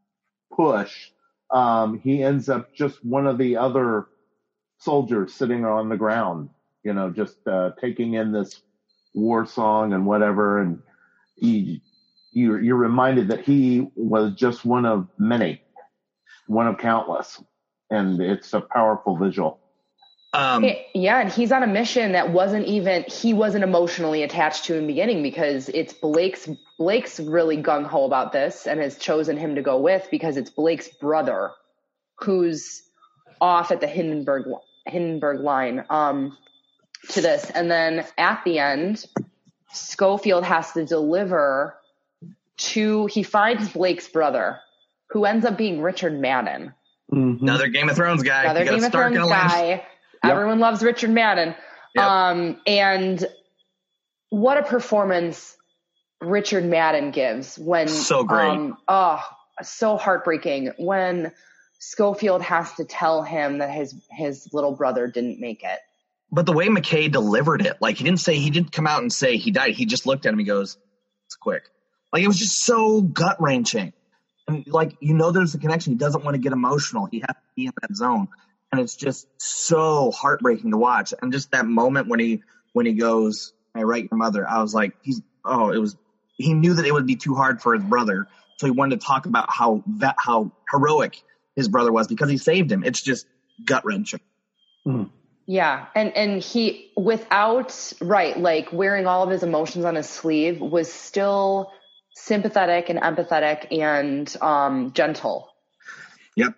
push, um, he ends up just one of the other soldiers sitting on the ground, you know, just uh, taking in this war song and whatever. And he, you're, you're reminded that he was just one of many, one of countless. And it's a powerful visual. Um, yeah, and he's on a mission that wasn't even, he wasn't emotionally attached to in the beginning because it's Blake's, Blake's really gung-ho about this and has chosen him to go with because it's Blake's brother who's off at the Hindenburg, Hindenburg line um, to this. And then at the end, Schofield has to deliver to, he finds Blake's brother who ends up being Richard Madden. Mm-hmm. Another Game of Thrones guy. Another Game of Thrones guy. Yep. Everyone loves Richard Madden. Yep. Um, and what a performance Richard Madden gives when so great. Um, oh, so heartbreaking when Schofield has to tell him that his his little brother didn't make it. But the way McKay delivered it, like he didn't say he didn't come out and say he died. He just looked at him and goes, "It's quick." Like it was just so gut wrenching. And like, you know, there's a connection. He doesn't want to get emotional. He has to be in that zone. And it's just so heartbreaking to watch. And just that moment when he, when he goes, "I write your mother," I was like, he's, oh, it was, he knew that it would be too hard for his brother. So he wanted to talk about how that, how heroic his brother was because he saved him. It's just gut wrenching. Mm. Yeah. And, and he, without, right, like wearing all of his emotions on his sleeve, was still sympathetic and empathetic and um, gentle. Yep.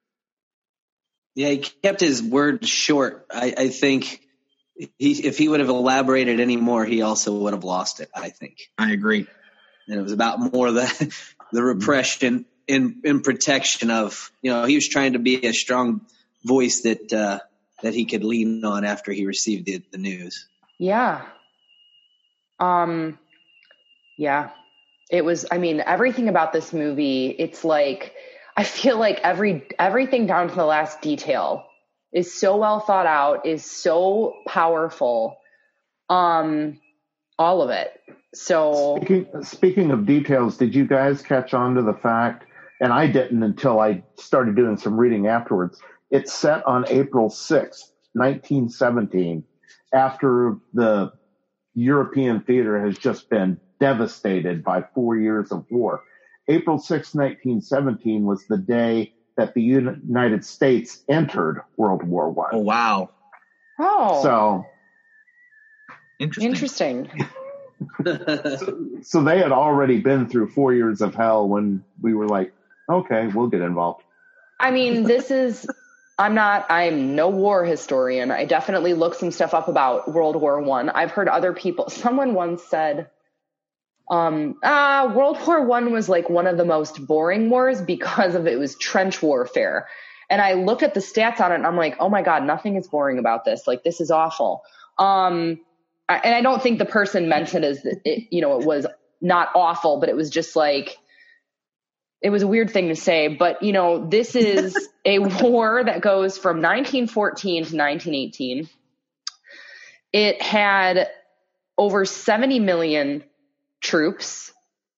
Yeah, he kept his words short. I, I think he, if he would have elaborated any more, he also would have lost it, I think. I agree. And it was about more the the repression in, in protection of, you know, he was trying to be a strong voice that uh, that he could lean on after he received the, the news. Yeah. Um. Yeah. It was, I mean, everything about this movie, it's like, I feel like every, everything down to the last detail is so well thought out, is so powerful. Um, all of it. So speaking, speaking of details, did you guys catch on to the fact, and I didn't until I started doing some reading afterwards, it's set on April sixth, nineteen seventeen, after the European theater has just been devastated by four years of war. April sixth, nineteen seventeen was the day that the United States entered World War One. Oh, wow. Oh. So interesting. Interesting. so, so they had already been through four years of hell when we were like, okay, we'll get involved. I mean, this is, I'm not, I'm no war historian. I definitely looked some stuff up about World War One. I've heard other people, someone once said, Um, uh, World War One was like one of the most boring wars because of it was trench warfare. And I looked at the stats on it and I'm like, oh my God, nothing is boring about this. Like, this is awful. Um, I, and I don't think the person meant it as, it, you know, it was not awful, but it was just like, it was a weird thing to say. But, you know, this is a war that goes from nineteen fourteen to nineteen eighteen. It had over seventy million troops.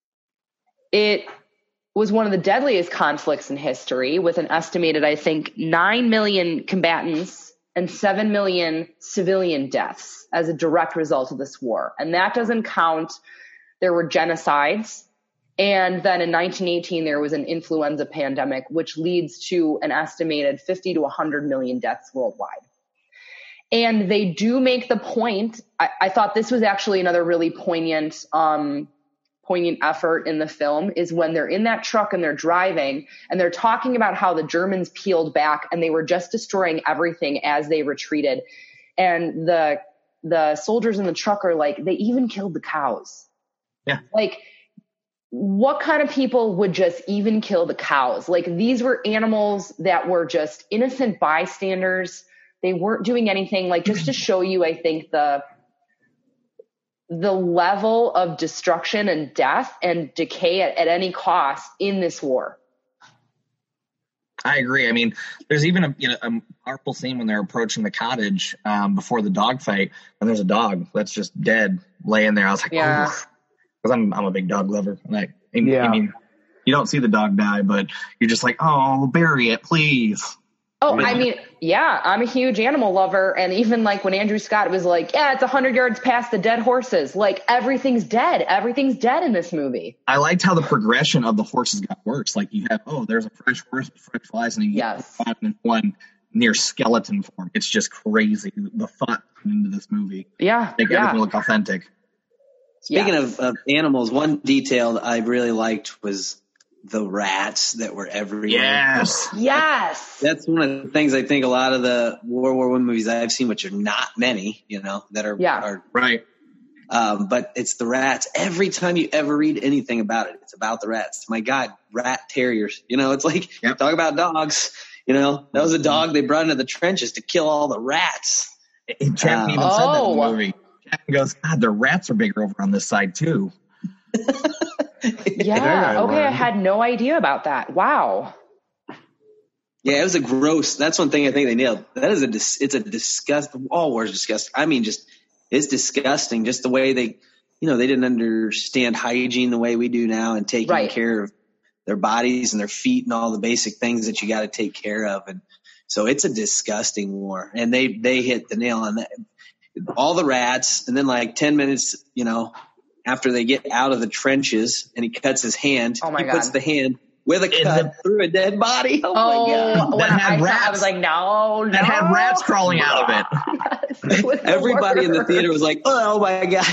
It was one of the deadliest conflicts in history, with an estimated, I think, nine million combatants and seven million civilian deaths as a direct result of this war. And that doesn't count, there were genocides. And then in nineteen eighteen, there was an influenza pandemic, which leads to an estimated fifty to one hundred million deaths worldwide. And they do make the point, I, I thought this was actually another really poignant, um, poignant effort in the film, is when they're in that truck and they're driving and they're talking about how the Germans peeled back and they were just destroying everything as they retreated. And the, the soldiers in the truck are like, they even killed the cows. Yeah. Like, what kind of people would just even kill the cows? Like, these were animals that were just innocent bystanders. They weren't doing anything, like, just to show you, I think, the the level of destruction and death and decay at, at any cost in this war. I agree. I mean, there's even a, you know, a powerful scene when they're approaching the cottage um, before the dogfight, and there's a dog that's just dead laying there. I was like, yeah, because I'm I'm a big dog lover. Like, I, yeah. I mean, you don't see the dog die, but you're just like, oh, bury it, please. Oh, I mean, yeah, I'm a huge animal lover. And even like when Andrew Scott was like, yeah, it's one hundred yards past the dead horses. Like, everything's dead. Everything's dead in this movie. I liked how the progression of the horses got worse. Like, you have, oh, there's a fresh horse with fresh flies, and you yes. find one near skeleton form. It's just crazy. The thought into this movie. Yeah. Make yeah. everything look authentic. Speaking yes. of, of animals, one detail that I really liked was the rats that were everywhere. Yes. Yes. That's one of the things I think a lot of the World War One movies I've seen, which are not many, you know, that are, yeah. are right. Um, but it's the rats. Every time you ever read anything about it, it's about the rats. My God, rat terriers. You know, it's like, yep. talk about dogs. You know, that was a dog they brought into the trenches to kill all the rats. Chapman even oh. said that in the movie. Chapman goes, God, the rats are bigger over on this side too. Yeah. Okay. I had no idea about that. Wow. Yeah, it was a gross. That's one thing I think they nailed. That is a. Dis, it's a disgusting. All wars disgusting. I mean, just it's disgusting. Just the way they, you know, they didn't understand hygiene the way we do now, and taking right. care of their bodies and their feet and all the basic things that you got to take care of. And so it's a disgusting war. And they they hit the nail on that. All the rats, and then like ten minutes, you know, after they get out of the trenches, and he cuts his hand. Oh my he God. puts the hand. With a cut the, through a dead body. Oh, oh my God. When I, saw, I was like, no, no. That had rats crawling out of it. Yes, everybody in the theater was like, oh, my God.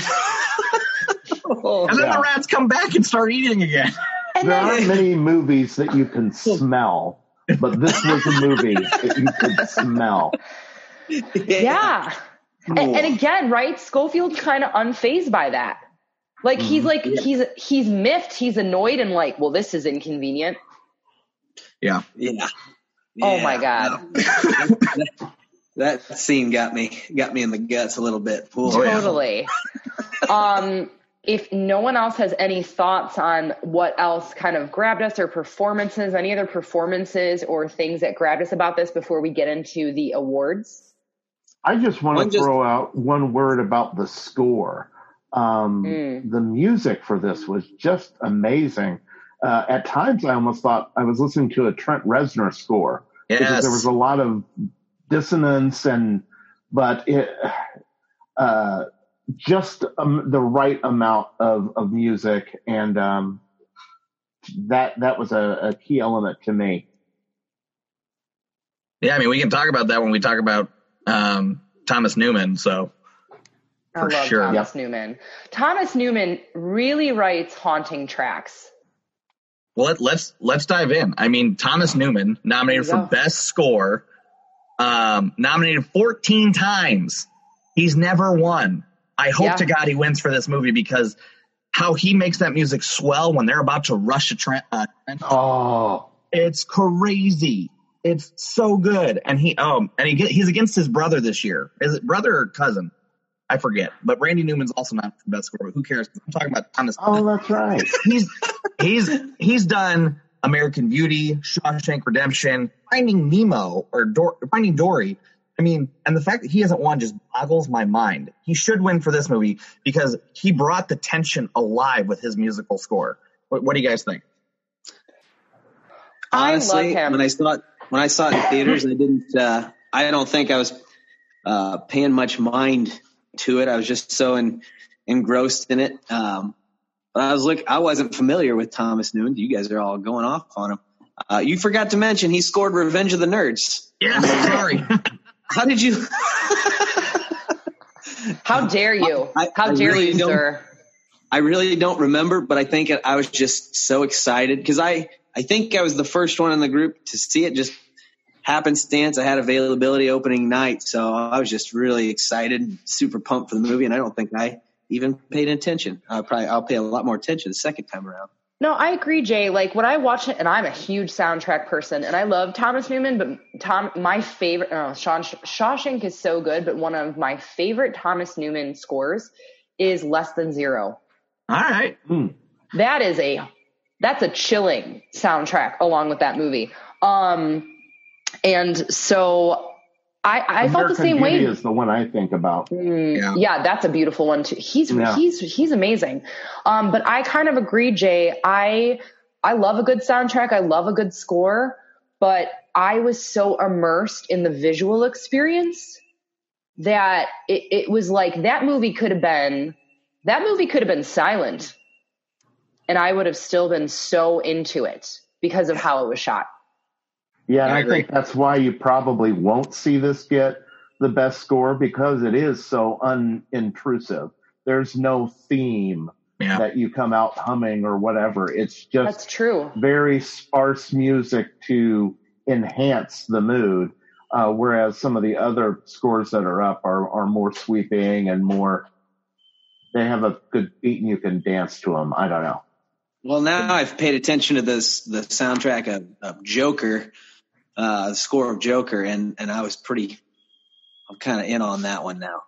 oh, and then yeah. the rats come back and start eating again. There aren't many movies that you can smell, but this was a movie that you could smell. Yeah. yeah. And, and again, right, Schofield's kind of unfazed by that. Like, he's like, yeah. he's, he's miffed, he's annoyed, and like, well, this is inconvenient. Yeah. Yeah. Oh yeah. my God. No. that, that scene got me, got me in the guts a little bit. Ooh. Totally. um, if no one else has any thoughts on what else kind of grabbed us or performances, any other performances or things that grabbed us about this before we get into the awards. I just want to just, throw out one word about the score. Um, mm. The music for this was just amazing. Uh, at times, I almost thought I was listening to a Trent Reznor score yes. because there was a lot of dissonance, and but it uh, just um, the right amount of, of music, and um, that that was a, a key element to me. Yeah, I mean, we can talk about that when we talk about um, Thomas Newman. So. I love sure. Thomas yep. Newman. Thomas Newman really writes haunting tracks. Well, let, let's let's dive in. I mean, Thomas Newman, nominated for Best Score, um, nominated fourteen times. He's never won. I hope yeah. to God he wins for this movie, because how he makes that music swell when they're about to rush a trench. Uh, oh, it's crazy. It's so good. And he um and he he's against his brother this year. Is it brother or cousin? I forget, but Randy Newman's also not for Best Score, but who cares? I'm talking about Thomas. Oh, that's right. He's he's he's done American Beauty, Shawshank Redemption, Finding Nemo, or Dor- Finding Dory. I mean, and the fact that he hasn't won just boggles my mind. He should win for this movie because he brought the tension alive with his musical score. What, what do you guys think? Honestly, I love him. when I saw it, when I saw it in theaters, I didn't. Uh, I don't think I was uh, paying much mind to it. I was just so in, engrossed in it. Um, but I was look, I wasn't familiar with Thomas Newman. You guys are all going off on him. Uh, you forgot to mention he scored Revenge of the Nerds. Yeah, sorry. How did you? How dare you? I, How I dare really you, sir? I really don't remember, but I think I was just so excited because I, I think I was the first one in the group to see it. Just happenstance, I had availability opening night, so I was just really excited, super pumped for the movie, and I don't think I even paid attention. I'll probably I'll pay a lot more attention the second time around. No, I agree, Jay. Like when I watch it, and I'm a huge soundtrack person, and I love Thomas Newman, but Tom, my favorite, oh, Shaw, Shawshank is so good, but one of my favorite Thomas Newman scores is Less Than Zero. All right, mm. that is a that's a chilling soundtrack along with that movie. Um. And so I, I felt the same Beauty way. Is the one I think about. Mm, yeah. yeah, that's a beautiful one too. He's yeah. he's he's amazing. Um, but I kind of agree, Jay. I I love a good soundtrack. I love a good score. But I was so immersed in the visual experience that it, it was like that movie could have been that movie could have been silent, and I would have still been so into it because of how it was shot. Yeah, and I, I think that's why you probably won't see this get the best score, because it is so unintrusive. There's no theme yeah. that you come out humming or whatever. It's just that's true. Very sparse music to enhance the mood, uh, whereas some of the other scores that are up are, are more sweeping and more, they have a good beat and you can dance to them. I don't know. Well, now I've paid attention to this the soundtrack of, of Joker. uh, score of Joker, and, and I was pretty, I'm kind of in on that one now.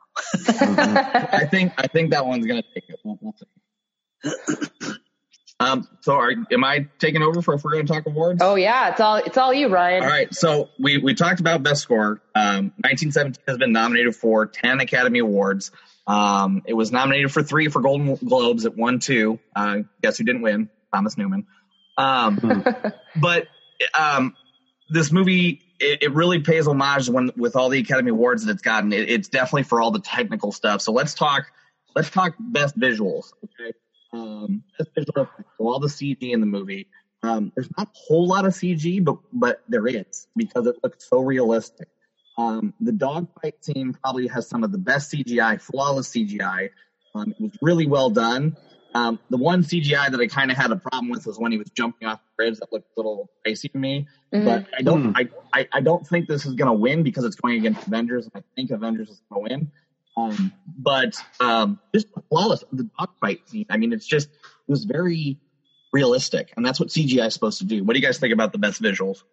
I think I think that one's gonna take it. We'll, we'll see. Um, so are, am I taking over for if we're going to talk awards? Oh yeah, it's all it's all you, Ryan. All right. So we, we talked about best score. Um, nineteen seventeen has been nominated for ten Academy Awards. Um, it was nominated for three for Golden Globes. It won two. Uh, guess who didn't win? Thomas Newman. Um, but um, this movie, it, it really pays homage when with all the Academy Awards that it's gotten. It, it's definitely for all the technical stuff. So let's talk. Let's talk best visuals. Okay. Um, best visual effects, so all the C G in the movie. Um, there's not a whole lot of C G, but but there is because it looks so realistic. Um, the dogfight scene probably has some of the best C G I, flawless C G I. Um, it was really well done. Um, the one C G I that I kind of had a problem with was when he was jumping off the bridge. That looked a little crazy to me. Mm-hmm. But I don't, mm. I, I, I don't think this is going to win because it's going against Avengers, and I think Avengers is going to win. Um, but um, just flawless. The dogfight scene. I mean, it's just it was very realistic, and that's what C G I is supposed to do. What do you guys think about the best visuals?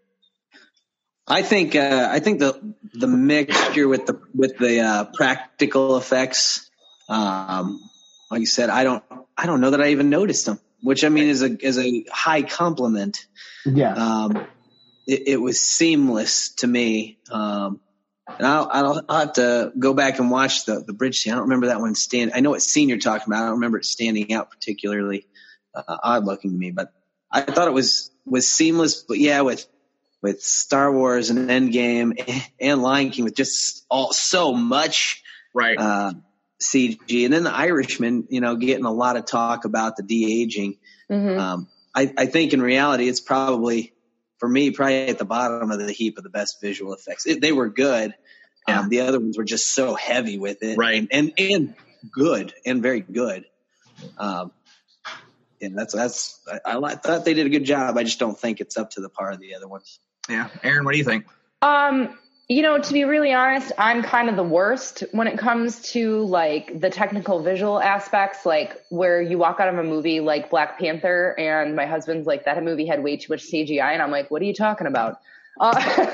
I think uh, I think the the mixture with the with the uh, practical effects. Um, like you said, I don't I don't know that I even noticed them, which I mean is a is a high compliment. Yeah. Um, it, it was seamless to me. Um, And I'll, I'll, I'll have to go back and watch the, the bridge scene. I don't remember that one stand. I know what scene you're talking about. I don't remember it standing out particularly uh, odd looking to me, but I thought it was, was seamless. But yeah, with, with Star Wars and Endgame and Lion King with just all so much, right. Uh, C G. And then the Irishman, you know, getting a lot of talk about the de-aging. Mm-hmm. Um, I, I think in reality, it's probably, for me, probably at the bottom of the heap of the best visual effects. It, they were good. Yeah. Um, the other ones were just so heavy with it. Right. And, and good and very good. Um, and that's, that's, I, I thought they did a good job. I just don't think it's up to the par of the other ones. Yeah. Aaron, what do you think? Um, you know, to be really honest, I'm kind of the worst when it comes to like the technical visual aspects, like where you walk out of a movie like Black Panther and my husband's like, that movie had way too much C G I. And I'm like, what are you talking about? Uh,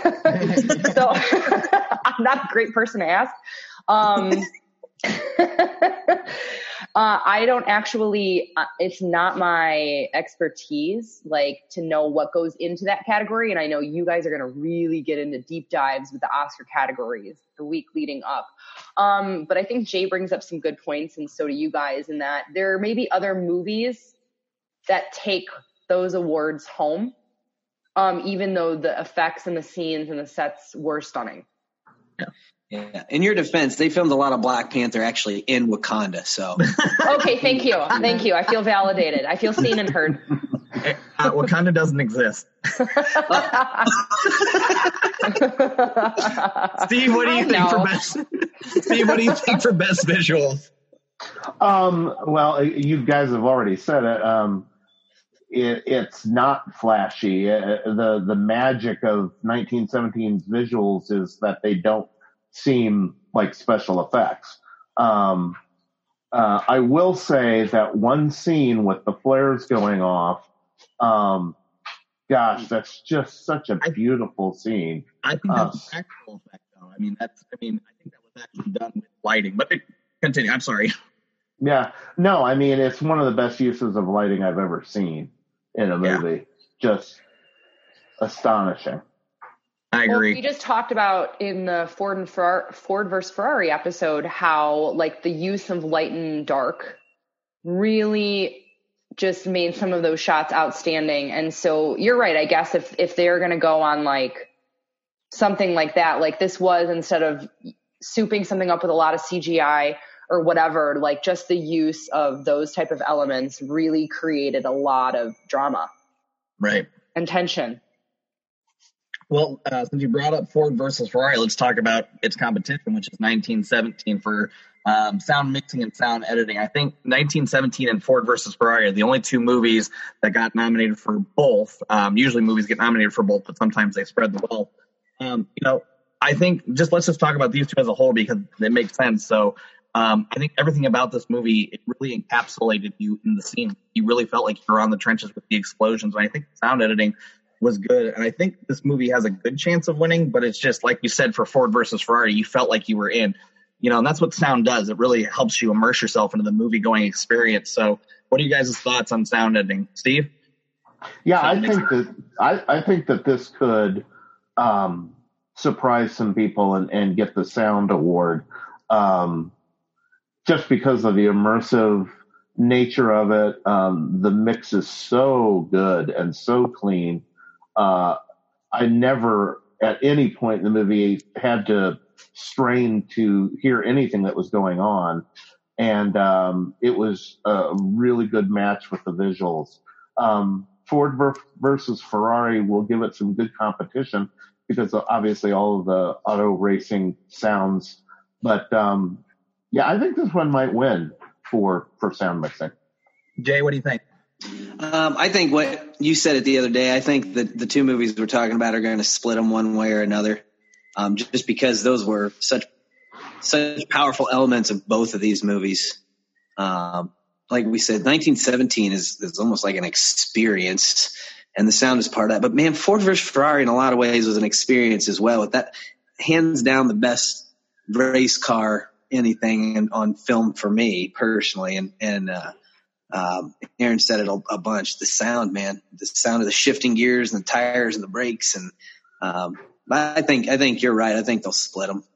so I'm not a great person to ask. Um, Uh, I don't actually, uh, it's not my expertise, like to know what goes into that category. And I know you guys are going to really get into deep dives with the Oscar categories the week leading up. Um, but I think Jay brings up some good points, and so do you guys, in that there may be other movies that take those awards home, um, even though the effects and the scenes and the sets were stunning. Yeah. Yeah. In your defense, they filmed a lot of Black Panther actually in Wakanda. So okay, thank you, thank you. I feel validated. I feel seen and heard. Uh, Wakanda doesn't exist. Steve, what do you I think know. for best? Steve, what do you think for best visuals? Um, well, you guys have already said it. Um, it it's not flashy. Uh, the the magic of nineteen seventeen's visuals is that they don't seem like special effects. Um, uh, I will say that one scene with the flares going off, um, gosh, that's just such a beautiful scene. I think that's uh, a practical effect, though. I mean, that's, I mean, I think that was actually done with lighting. But continue. I'm sorry. Yeah. No, I mean, it's one of the best uses of lighting I've ever seen in a movie. Yeah. Just astonishing. I agree. Well, we just talked about in the Ford and Ferrari, Ford versus Ferrari episode how like the use of light and dark really just made some of those shots outstanding. And so you're right. I guess if if they're going to go on like something like that, like this was, instead of souping something up with a lot of C G I or whatever, like just the use of those type of elements really created a lot of drama, right, and tension. Well, uh, since you brought up Ford versus Ferrari, let's talk about its competition, which is nineteen seventeen for um, sound mixing and sound editing. I think nineteen seventeen and Ford versus Ferrari are the only two movies that got nominated for both. Um, usually movies get nominated for both, but sometimes they spread the wealth. Um, you know, I think just let's just talk about these two as a whole because they make sense. So um, I think everything about this movie, it really encapsulated you in the scene. You really felt like you were on the trenches with the explosions. And I think sound editing was good. And I think this movie has a good chance of winning, but it's just like you said, for Ford versus Ferrari, you felt like you were in, you know, and that's what sound does. It really helps you immerse yourself into the movie going experience. So what are you guys' thoughts on sound editing? Steve? Yeah, I think that, I, I think that this could, um, surprise some people and, and get the sound award. Um, just because of the immersive nature of it. Um, the mix is so good and so clean. Uh, I never at any point in the movie had to strain to hear anything that was going on. And, um, it was a really good match with the visuals. Um, Ford ver- versus Ferrari will give it some good competition because obviously all of the auto racing sounds, but, um, yeah, I think this one might win for, for sound mixing. Jay, what do you think? Um, I think what you said it the other day, I think that the two movies we're talking about are going to split them one way or another. Um, just because those were such, such powerful elements of both of these movies. Um, like we said, nineteen seventeen is, is almost like an experience, and the sound is part of that. But man, Ford versus Ferrari in a lot of ways was an experience as well. With that, hands down the best race car anything on film for me personally. And, and, uh, um, Aaron said it a, a bunch, the sound, man, the sound of the shifting gears and the tires and the brakes. And, um, I think, I think you're right. I think they'll split them.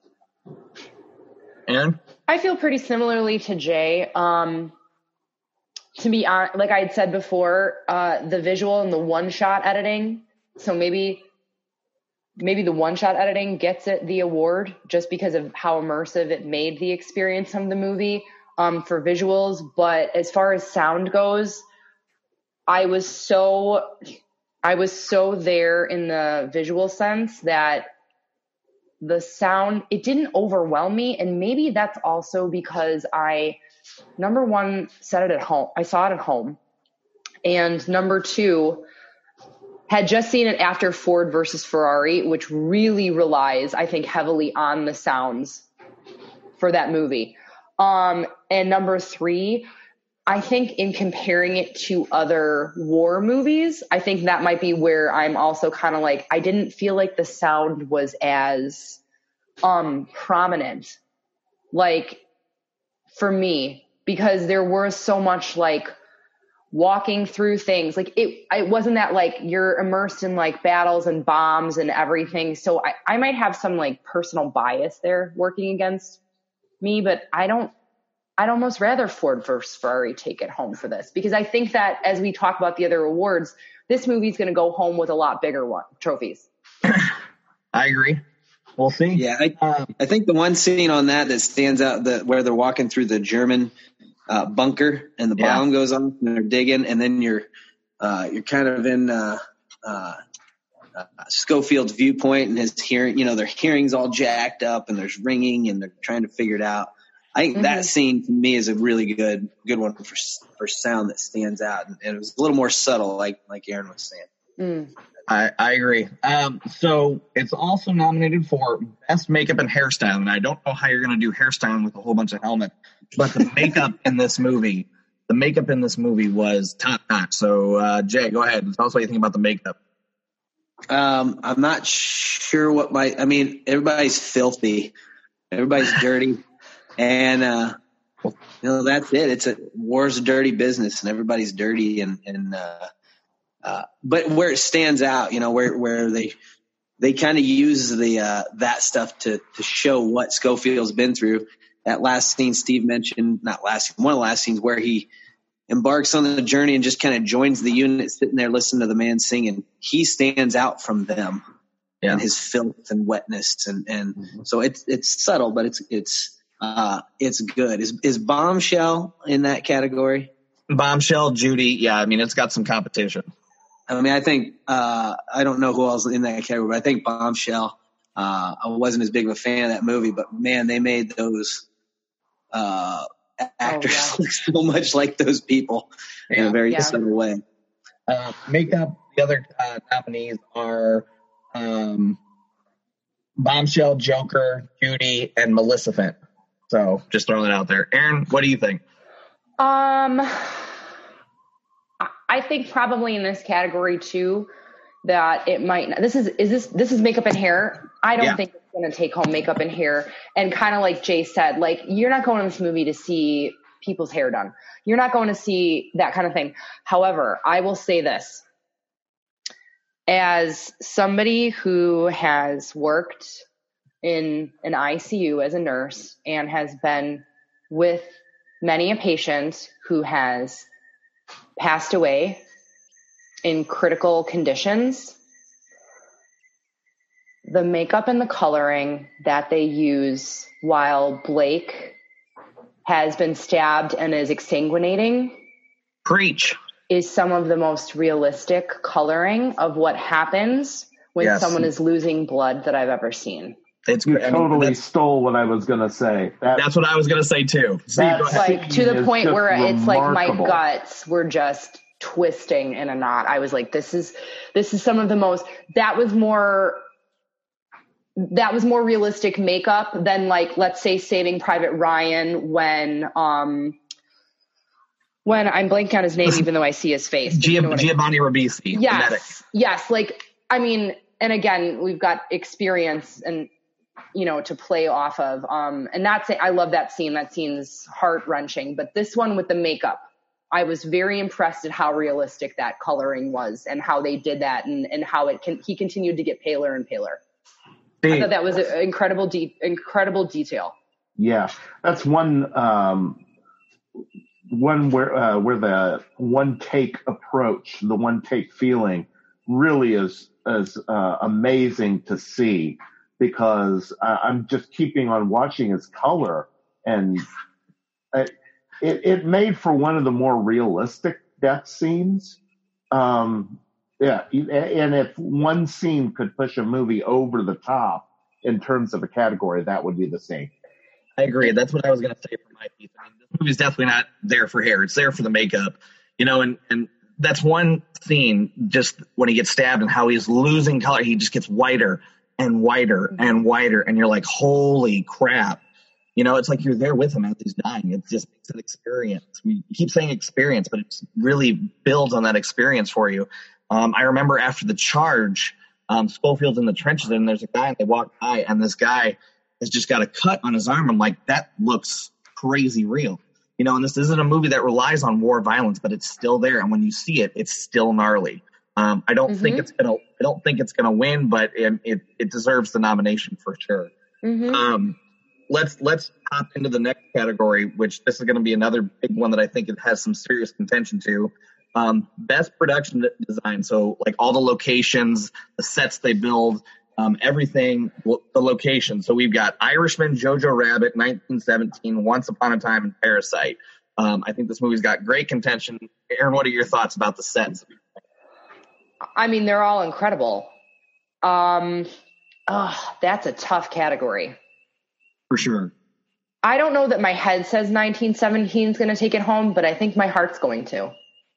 Aaron? I feel pretty similarly to Jay. Um, to be honest, like I had said before, uh, the visual and the one shot editing. So maybe, maybe the one shot editing gets it the award just because of how immersive it made the experience of the movie, um, for visuals. But as far as sound goes, I was so, I was so there in the visual sense that the sound, it didn't overwhelm me. And maybe that's also because I, number one, said it at home. I saw it at home. And number two, had just seen it after Ford versus Ferrari, which really relies, I think, heavily on the sounds for that movie. Um, and number three, I think in comparing it to other war movies, I think that might be where I'm also kind of like, I didn't feel like the sound was as um, prominent, like for me, because there was so much like walking through things. Like it, it wasn't that like you're immersed in like battles and bombs and everything. So I, I might have some like personal bias there working against me, but I don't, I'd almost rather Ford versus Ferrari take it home for this, because I think that as we talk about the other awards, this movie's going to go home with a lot bigger one trophies. I agree. We'll see. Yeah. I, um, I think the one scene on that that stands out, that where they're walking through the German uh, bunker and the Yeah. bomb goes off and they're digging, and then you're, uh, you're kind of in, uh, uh, uh, Schofield's viewpoint, and his hearing, you know, their hearing's all jacked up and there's ringing and they're trying to figure it out. I think mm-hmm. that scene to me is a really good, good one for for sound that stands out, and, and it was a little more subtle, like like Aaron was saying. Mm. I, I agree. Um, so it's also nominated for best makeup and hairstyling. And I don't know how you're going to do hairstyling with a whole bunch of helmets, but the makeup in this movie, the makeup in this movie was top notch. So uh, Jay, go ahead and tell us what you think about the makeup. Um, I'm not sure what my. I mean, everybody's filthy, everybody's dirty. And, uh, you know, that's it. It's a war's a dirty business and everybody's dirty. And, and, uh, uh, but where it stands out, you know, where, where they, they kind of use the, uh, that stuff to, to show what Schofield's been through. That last scene Steve mentioned, not last, one of the last scenes where he embarks on the journey and just kind of joins the unit sitting there listening to the man singing. He stands out from them yeah. and his filth and wetness. And, and mm-hmm. so it's, it's subtle, but it's, it's, Uh, it's good. Is is Bombshell in that category? Bombshell, Judy. Yeah, I mean, it's got some competition. I mean, I think, uh, I don't know who else in that category, but I think Bombshell, uh, I wasn't as big of a fan of that movie, but man, they made those, uh, actors oh, yeah. look so much like those people yeah. in a very yeah. subtle way. Uh, makeup, the other uh, nominees are, um, Bombshell, Joker, Judy, and Maleficent. So just throwing it out there. Aaron, what do you think? Um, I think probably in this category too, that it might not, this is, is this, this is makeup and hair. I don't Yeah. think it's going to take home makeup and hair. And kind of like Jay said, like, you're not going to this movie to see people's hair done. You're not going to see that kind of thing. However, I will say this. As somebody who has worked in an I C U as a nurse and has been with many a patient who has passed away in critical conditions, the makeup and the coloring that they use while Blake has been stabbed and is exsanguinating Preach. is some of the most realistic coloring of what happens when Yes. someone is losing blood that I've ever seen. It's You I mean, totally that's, stole what I was going to say. That, that's what I was going to say too. Steve, That's go ahead. Like to the is point just where it's like my remarkable. guts were just twisting in a knot. I was like, this is, this is some of the most, that was more, that was more realistic makeup than like, let's say Saving Private Ryan when, um, when I'm blanking on his name, even though I see his face. but you Gia- know what I mean. Giovanni Ribisi, the medic. Yes. Yes. Like, I mean, and again, we've got experience and, you know, to play off of. Um, and that's it. I love that scene. That scene's heart wrenching, but this one with the makeup, I was very impressed at how realistic that coloring was and how they did that and, and how it can, he continued to get paler and paler. Steve, I thought that was an incredible, de- incredible detail. Yeah, that's one um, one where uh, where the one take approach, the one take feeling, really is is uh, amazing to see because uh, I'm just keeping on watching his color, and it, it it made for one of the more realistic death scenes. Um, Yeah, and if one scene could push a movie over the top in terms of a category, that would be the same. I agree. That's what I was going to say for my piece. I mean, this movie's definitely not there for hair. It's there for the makeup, you know, and, and that's one scene just when he gets stabbed and how he's losing color. He just gets whiter and whiter and whiter. And you're like, holy crap. You know, it's like you're there with him as he's dying. It just makes an experience. We keep saying experience, but it really builds on that experience for you. Um, I remember after the charge, um, Schofield's in the trenches and there's a guy and they walk by and this guy has just got a cut on his arm. I'm like, that looks crazy real. You know, and this isn't a movie that relies on war violence, but it's still there. And when you see it, it's still gnarly. Um, I don't Mm-hmm. think it's gonna, I don't think it's gonna win, but it, it, it deserves the nomination for sure. Mm-hmm. Um, let's, let's hop into the next category, which this is going to be another big one that I think it has some serious contention to. Um, best production design. So like all the locations, the sets they build, um, everything, the location. So we've got Irishman, Jojo Rabbit, nineteen seventeen, Once Upon a Time, and Parasite. Um, I think this movie's got great contention. Aaron, what are your thoughts about the sets? I mean, they're all incredible. Um, oh, that's a tough category. For sure. I don't know that my head says nineteen seventeen is going to take it home, but I think my heart's going to.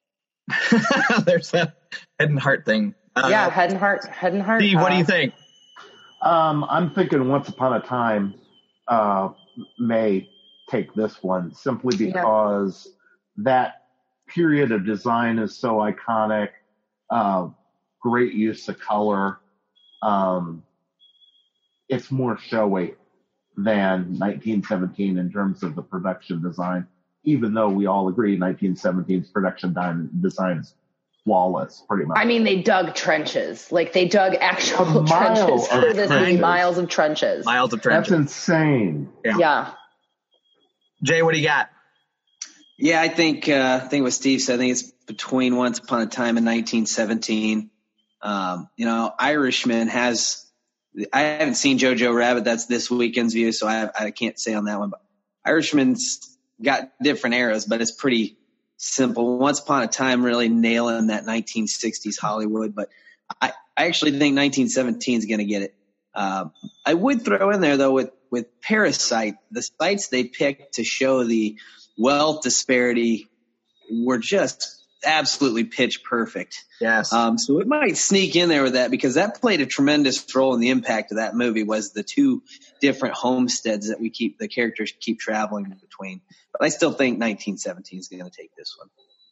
There's that head and heart thing. Uh, Yeah, head and heart, head and heart. Steve, what do you uh, think? Um, I'm thinking Once Upon a Time uh, may take this one simply because that period of design is so iconic. Uh, great use of color. Um, it's more showy than nineteen seventeen in terms of the production design, even though we all agree nineteen seventeen's production design is flawless, pretty much. I mean, they dug trenches. Like, they dug actual A mile trenches of for this movie. trenches. Miles of trenches. Miles of That's trenches. insane. Yeah. Yeah. Jay, what do you got? Yeah, I think uh, I think what Steve said. I think it's between Once Upon a Time and nineteen seventeen. Um, you know, Irishman has. I haven't seen Jojo Rabbit. That's this weekend's view, so I I can't say on that one. But Irishman's got different eras, but it's pretty simple. Once Upon a Time really nailing that nineteen sixties Hollywood, but I, I actually think nineteen seventeen is going to get it. Uh, I would throw in there though with with Parasite, the sites they picked to show the wealth disparity were just absolutely pitch perfect. Yes. Um, so it might sneak in there with that because that played a tremendous role in the impact of that movie was the two different homesteads that we keep, the characters keep traveling between. But I still think nineteen seventeen is going to take this one.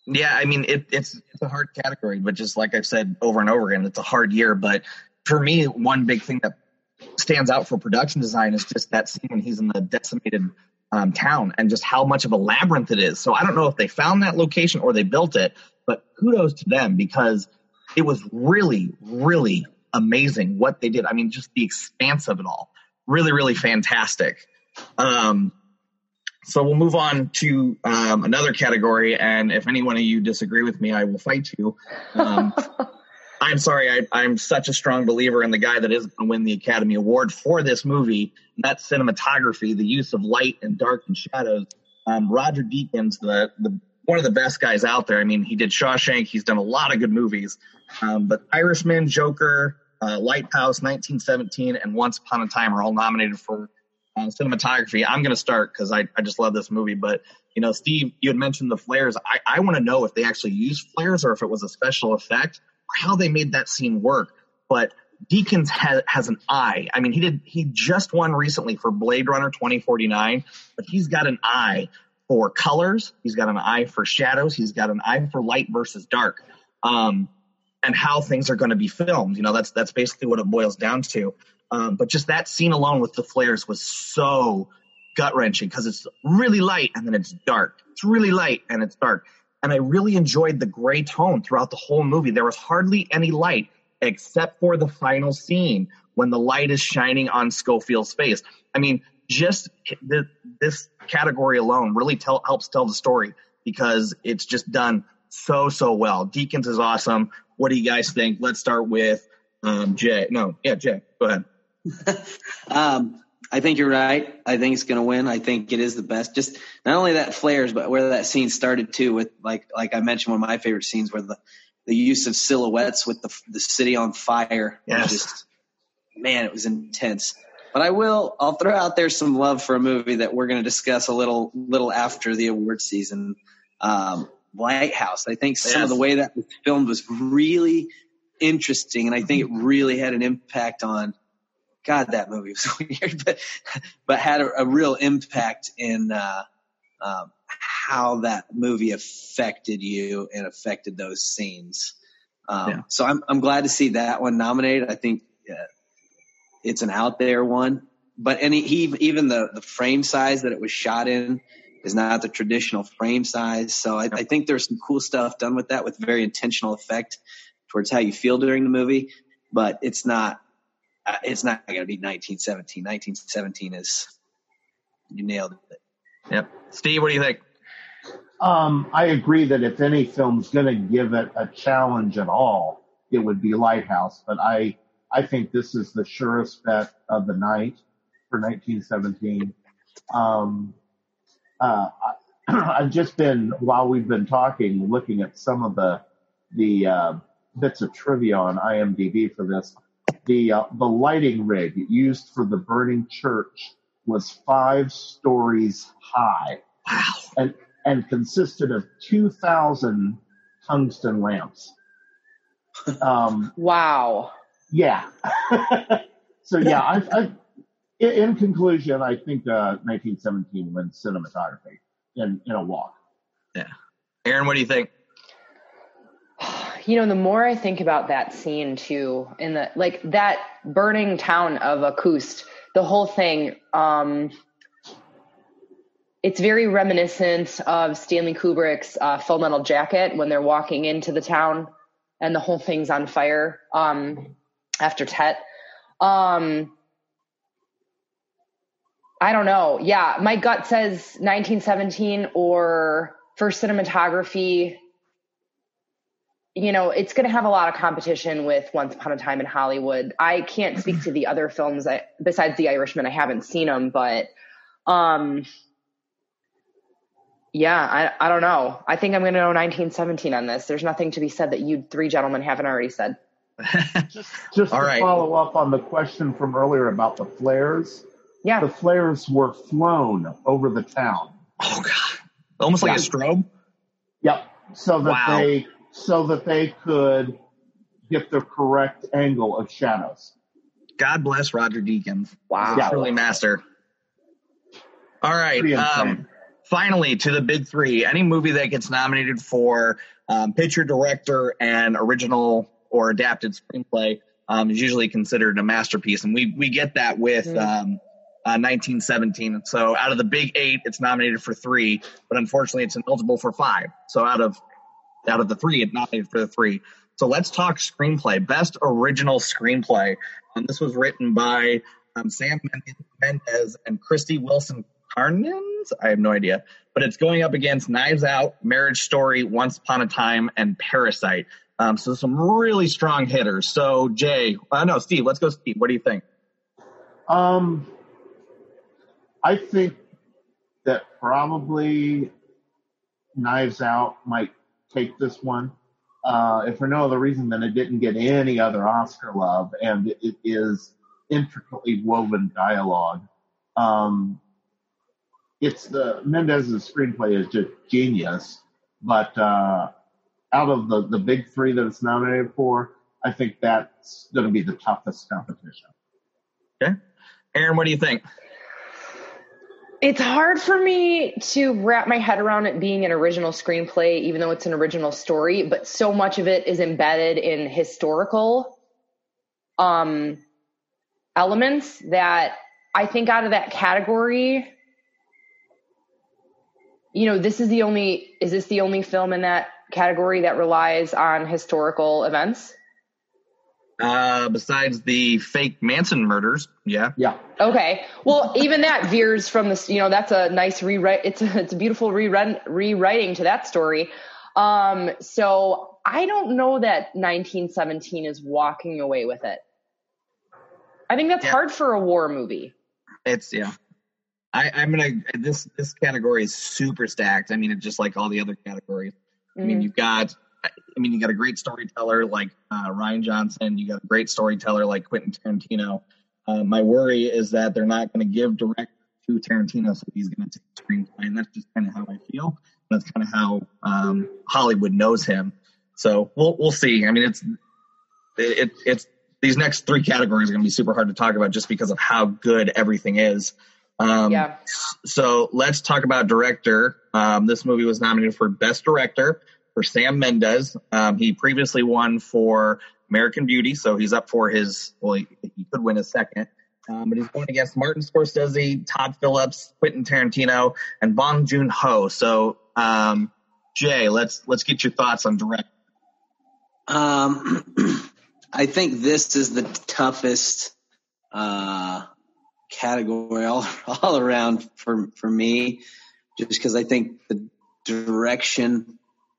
Yeah, I mean, it, it's it's a hard category, but just like I've said over and over again, it's a hard year. But for me, one big thing that stands out for production design is just that scene when he's in the decimated um, town and just how much of a labyrinth it is. So I don't know if they found that location or they built it, but kudos to them because it was really, really amazing what they did. I mean, just the expanse of it all. Really, really fantastic. Um, so we'll move on to um, another category, and if any one of you disagree with me, I will fight you. Um, I'm sorry, I, I'm such a strong believer in the guy that is going to win the Academy Award for this movie, and that's cinematography, the use of light and dark and shadows. Um, Roger Deakins, the, the one of the best guys out there. I mean, he did Shawshank. He's done a lot of good movies. Um, but Irishman, Joker, uh, Lighthouse, nineteen seventeen, and Once Upon a Time are all nominated for uh, cinematography. I'm going to start because I, I just love this movie. But, you know, Steve, you had mentioned the flares. I, I want to know if they actually used flares or if it was a special effect or how they made that scene work. But Deakins has, has an eye. I mean, he did. He just won recently for Blade Runner twenty forty-nine, but he's got an eye for colors. He's got an eye for shadows. He's got an eye for light versus dark, um, and how things are going to be filmed. You know, that's that's basically what it boils down to. Um, but just that scene alone with the flares was so gut wrenching because it's really light and then it's dark. It's really light and it's dark. And I really enjoyed the gray tone throughout the whole movie. There was hardly any light except for the final scene when the light is shining on Schofield's face. I mean, just th- this category alone really tell, helps tell the story because it's just done so, so well. Deakins is awesome. What do you guys think? Let's start with um, Jay. No, yeah, Jay, go ahead. um, I think you're right. I think it's going to win. I think it is the best. Just not only that flares, but where that scene started too with, like like I mentioned, one of my favorite scenes where the, the use of silhouettes with the the city on fire. Yes. Was just, man, it was intense. But I will, I'll throw out there some love for a movie that we're going to discuss a little little after the award season, um, Lighthouse. I think some yes. of the way that was filmed was really interesting, and I think it really had an impact on, God, that movie was weird, but but had a, a real impact in uh, um, how that movie affected you and affected those scenes. Um, yeah. So I'm I'm glad to see that one nominated. I think uh, it's an out there one, but any he even the the frame size that it was shot in is not the traditional frame size. So I, I think there's some cool stuff done with that, with very intentional effect towards how you feel during the movie. But it's not. Uh, it's not going to be nineteen seventeen. nineteen seventeen is, you nailed it. Yep. Steve, what do you think? Um, I agree that if any film's going to give it a challenge at all, it would be Lighthouse. But I, I think this is the surest bet of the night for nineteen seventeen. Um, uh, I, I've just been, while we've been talking, looking at some of the the uh, bits of trivia on IMDb for this. The uh, the lighting rig used for the burning church was five stories high. Wow. And and consisted of two thousand tungsten lamps. Um, wow. Yeah. So yeah, I, I in, in conclusion, I think uh, nineteen seventeen wins cinematography in in a walk. Yeah. Aaron, what do you think? You know, the more I think about that scene too, in the like that burning town of Akust, the whole thing, um, it's very reminiscent of Stanley Kubrick's uh, Full Metal Jacket when they're walking into the town and the whole thing's on fire um, after Tet. Um, I don't know. Yeah, my gut says nineteen seventeen, or for cinematography, you know, it's going to have a lot of competition with Once Upon a Time in Hollywood. I can't speak to the other films I, besides The Irishman. I haven't seen them, but um, yeah, I, I don't know. I think I'm going to go nineteen seventeen on this. There's nothing to be said that you three gentlemen haven't already said. just just All to right. follow up on the question from earlier about the flares. Yeah. The flares were flown over the town. Oh, God. Almost like Yeah. a strobe? Yep. So that Wow. they so that they could get the correct angle of shadows. God bless Roger Deakins. Wow. He's a truly master. All right. Pretty insane. Um, finally, to the big three. Any movie that gets nominated for um, picture, director, and original or adapted screenplay um, is usually considered a masterpiece, and we we get that with mm. um, uh, nineteen seventeen. So out of the big eight, it's nominated for three, but unfortunately, it's ineligible for five. So out of out of the three, it's nominated for the three. So let's talk screenplay. Best original screenplay. Um, this was written by um, Sam Mendes and Christy Wilson Carnins? I have no idea. But it's going up against Knives Out, Marriage Story, Once Upon a Time, and Parasite. Um, so some really strong hitters. So, Jay, uh, no, Steve, let's go Steve. What do you think? Um, I think that probably Knives Out might take this one. Uh, if for no other reason than it didn't get any other Oscar love, and it, it is intricately woven dialogue. Um, it's the Mendez's screenplay is just genius, but uh, out of the, the big three that it's nominated for, I think that's going to be the toughest competition. Okay. Aaron, what do you think? It's hard for me to wrap my head around it being an original screenplay, even though it's an original story, but so much of it is embedded in historical um, elements that I think out of that category, you know, this is the only, is this the only film in that category that relies on historical events? Uh, besides the fake Manson murders, yeah. Yeah. Okay. Well, even that veers from this, you know, that's a nice rewrite. It's a, it's a beautiful rewrite, rewriting to that story. Um, so I don't know that nineteen seventeen is walking away with it. I think that's yeah. hard for a war movie. It's, yeah. I, I'm going to, this, this category is super stacked. I mean, it's just like all the other categories. Mm-hmm. I mean, you've got, I mean, you got a great storyteller like uh, Rian Johnson. You got a great storyteller like Quentin Tarantino. Uh, my worry is that they're not going to give direct to Tarantino, so he's going to take screenplay, and that's just kind of how I feel. That's kind of how um, Hollywood knows him. So we'll we'll see. I mean, it's it, it's these next three categories are going to be super hard to talk about just because of how good everything is. Um, yeah. So let's talk about director. Um, this movie was nominated for Best Director for Sam Mendes. Um, he previously won for American Beauty, so he's up for his, well, he, he could win a second. Um, but he's going against Martin Scorsese, Todd Phillips, Quentin Tarantino, and Bong Joon-ho. So, um, Jay, let's let's get your thoughts on director. Um, I think this is the toughest uh, category all all around for for me, just because I think the direction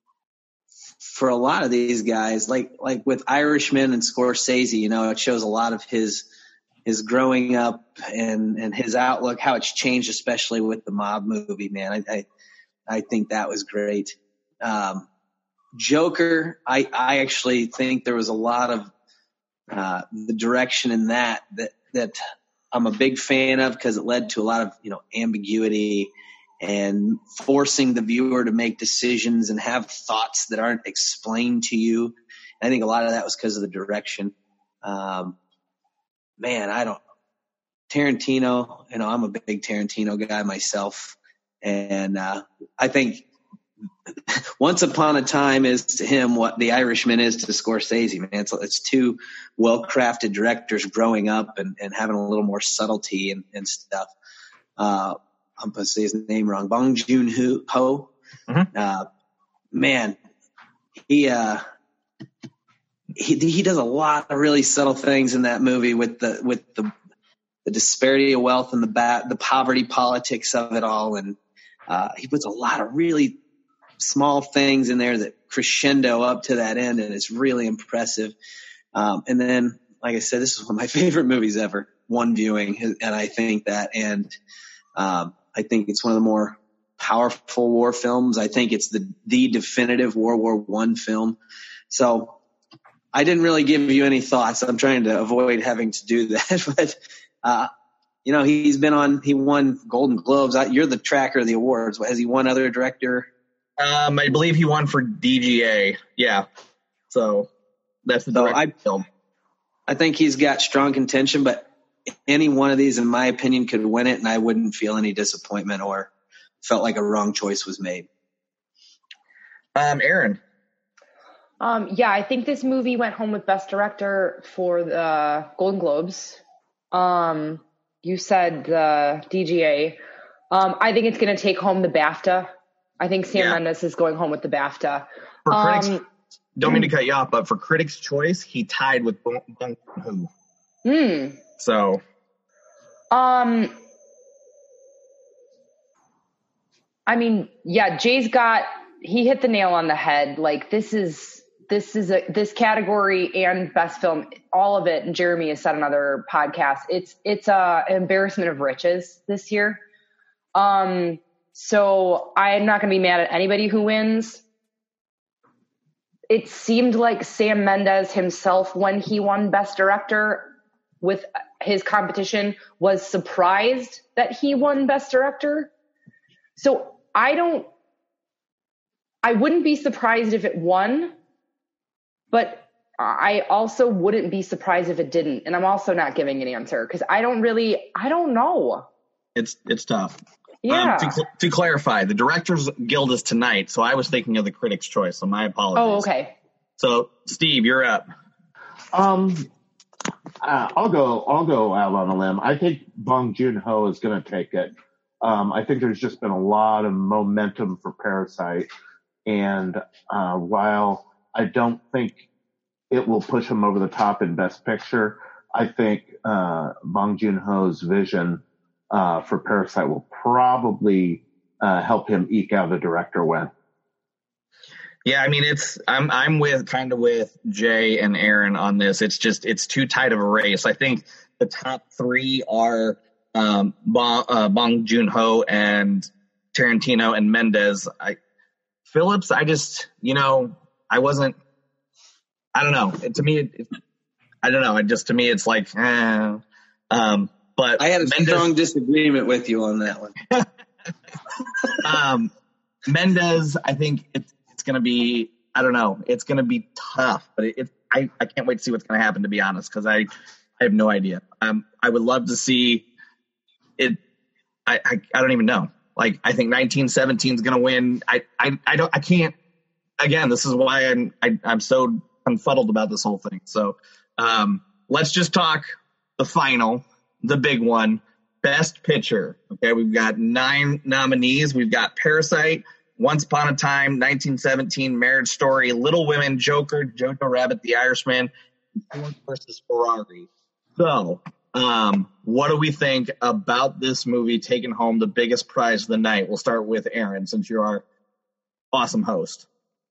for a lot of these guys, like like with Irishman and Scorsese, you know, it shows a lot of his his growing up and and his outlook, how it's changed, especially with the mob movie. Man, I I, I think that was great. Um, Joker, I I actually think there was a lot of uh, the direction in that that that I'm a big fan of, because it led to a lot of, you know, ambiguity and forcing the viewer to make decisions and have thoughts that aren't explained to you. And I think a lot of that was because of the direction. Um, man, I don't, Tarantino, you know, I'm a big Tarantino guy myself. And, uh, I think Once Upon a Time is to him what The Irishman is to Scorsese, man. It's, it's two well-crafted directors growing up and, and having a little more subtlety and, and stuff. Uh, I'm going to say his name wrong. Bong Joon-ho. Mm-hmm. Uh, man, he, uh, he, he does a lot of really subtle things in that movie with the, with the, the disparity of wealth and the ba- the poverty politics of it all. And, uh, he puts a lot of really small things in there that crescendo up to that end. And it's really impressive. Um, and then, like I said, this is one of my favorite movies ever, one viewing. And I think that, and, um, I think it's one of the more powerful war films. I think it's the, the definitive World War One film. So I didn't really give you any thoughts. I'm trying to avoid having to do that, but, uh, you know, he's been on, he won Golden Globes. You're the tracker of the awards. Has he won other director? Um, I believe he won for D G A. Yeah. So that's the director so I, film. I think he's got strong contention, but any one of these, in my opinion, could win it, and I wouldn't feel any disappointment or felt like a wrong choice was made. Um, Aaron. Um, yeah, I think this movie went home with Best Director for the Golden Globes. Um, you said the D G A. Um, I think it's going to take home the BAFTA. I think Sam Yeah. Mendes is going home with the BAFTA. For Um, critics, don't mean to cut you off, but for Critics' Choice, he tied with Bong Joon-ho. hmm. So, Um, I mean, yeah, Jay's got, he hit the nail on the head. Like this is, this is a, this category and best film, all of it. And Jeremy has said on other podcasts, it's, it's a an embarrassment of riches this year. Um, so I'm not going to be mad at anybody who wins. It seemed like Sam Mendes himself, when he won Best Director with his competition, was surprised that he won Best Director. So I don't, I wouldn't be surprised if it won, but I also wouldn't be surprised if it didn't. And I'm also not giving an answer because I don't really, I don't know. it's it's tough. Yeah. Um, to, cl- to clarify, the Directors Guild is tonight, so I was thinking of the Critics' Choice, so my apologies. Oh, okay. So, Steve, you're up. Um, uh, I'll go. I'll go out on a limb. I think Bong Joon-ho is going to take it. Um, I think there's just been a lot of momentum for Parasite, and uh, while I don't think it will push him over the top in Best Picture, I think uh, Bong Joon-ho's vision uh, for Parasite will probably uh, help him eke out a director win. Yeah, I mean, it's I'm I'm with kind of with Jay and Aaron on this. It's just it's too tight of a race. I think the top three are um, Bong, uh, Bong Joon-ho and Tarantino and Mendes. I Phillips, I just you know I wasn't. I don't know. It, to me, it, it, I don't know. It just to me, it's like, eh. um, but I had a Mendes, strong disagreement with you on that one. um, Mendes, I think it's it's going to be, I don't know, it's going to be tough, but it, it I, I can't wait to see what's going to happen, to be honest, because I, I have no idea. Um, I would love to see it. I, I, I don't even know. Like, I think nineteen seventeen is going to win. I, I, I don't, I can't, again, this is why I'm, I, I'm so confuddled about this whole thing. So, um, let's just talk the final, the big one, Best Picture. Okay. We've got nine nominees. We've got Parasite, Once Upon a Time, nineteen seventeen, Marriage Story, Little Women, Joker, Jojo Rabbit, The Irishman, and Ford versus Ferrari. So, um, what do we think about this movie taking home the biggest prize of the night? We'll start with Aaron, since you're our awesome host.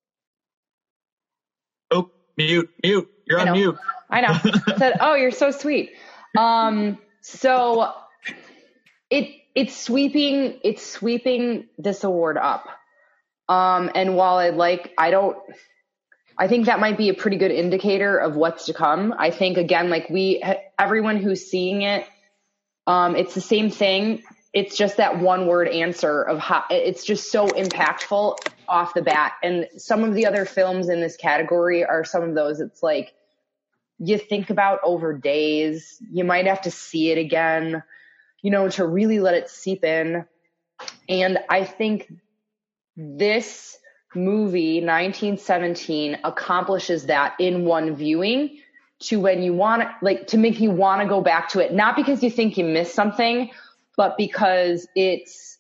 Oh, mute, mute. You're I on know. mute. I know. I said, oh, you're so sweet. Um, so it it's sweeping it's sweeping this award up. Um, and while I like, I don't, I think that might be a pretty good indicator of what's to come. I think again, like we, everyone who's seeing it, um, it's the same thing. It's just that one word answer of how it's just so impactful off the bat. And some of the other films in this category are some of those. It's like you think about over days, you might have to see it again, you know, to really let it seep in. And I think this movie, nineteen seventeen, accomplishes that in one viewing to when you want to, like, to make you want to go back to it. Not because you think you missed something, but because it's,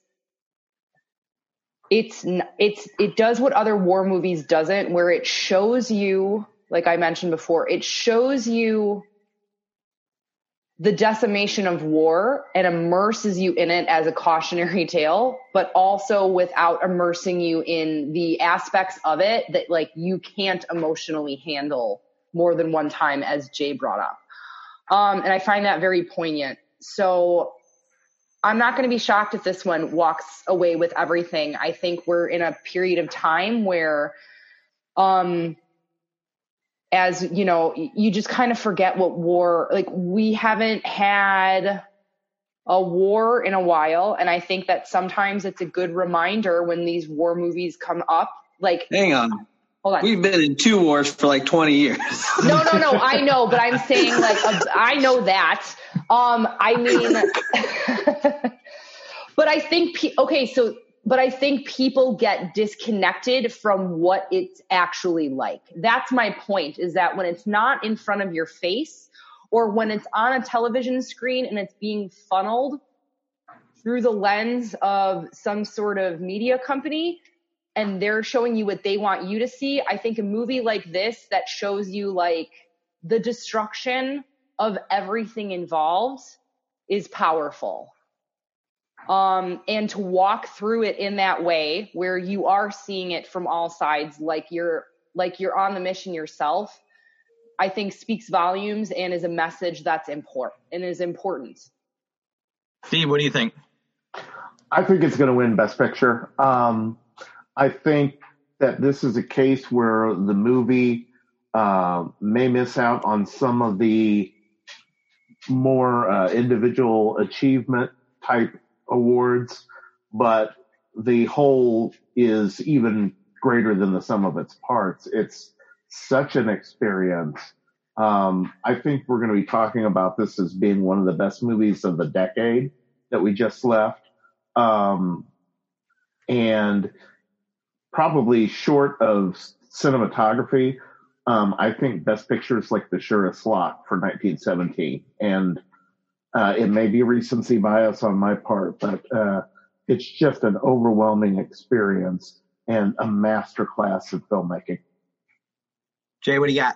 it's, it's, it does what other war movies doesn't, where it shows you, like I mentioned before, it shows you the decimation of war and immerses you in it as a cautionary tale, but also without immersing you in the aspects of it that like you can't emotionally handle more than one time, as Jay brought up. Um, and I find that very poignant. So I'm not going to be shocked if this one walks away with everything. I think we're in a period of time where, um, as you know, you just kind of forget what war, like we haven't had a war in a while. And I think that sometimes it's a good reminder when these war movies come up, like, hang on. Hold on. We've been in two wars for like twenty years. No, no, no. I know, but I'm saying like, uh, I know that. Um, I mean, but I think, okay, so but I think people get disconnected from what it's actually like. That's my point, is that when it's not in front of your face, or when it's on a television screen and it's being funneled through the lens of some sort of media company, and they're showing you what they want you to see, I think a movie like this that shows you like the destruction of everything involved is powerful. Um, and to walk through it in that way, where you are seeing it from all sides, like you're, like you're on the mission yourself, I think speaks volumes and is a message that's important and is important. Steve, what do you think? I think it's going to win Best Picture. Um, I think that this is a case where the movie uh, may miss out on some of the more uh, individual achievement type awards, but the whole is even greater than the sum of its parts. It's such an experience. Um, I think we're going to be talking about this as being one of the best movies of the decade that we just left. Um, and probably short of cinematography, um, I think Best Picture is like the surest slot for nineteen seventeen. And uh, it may be recency bias on my part, but uh, it's just an overwhelming experience and a masterclass of filmmaking. Jay, what do you got?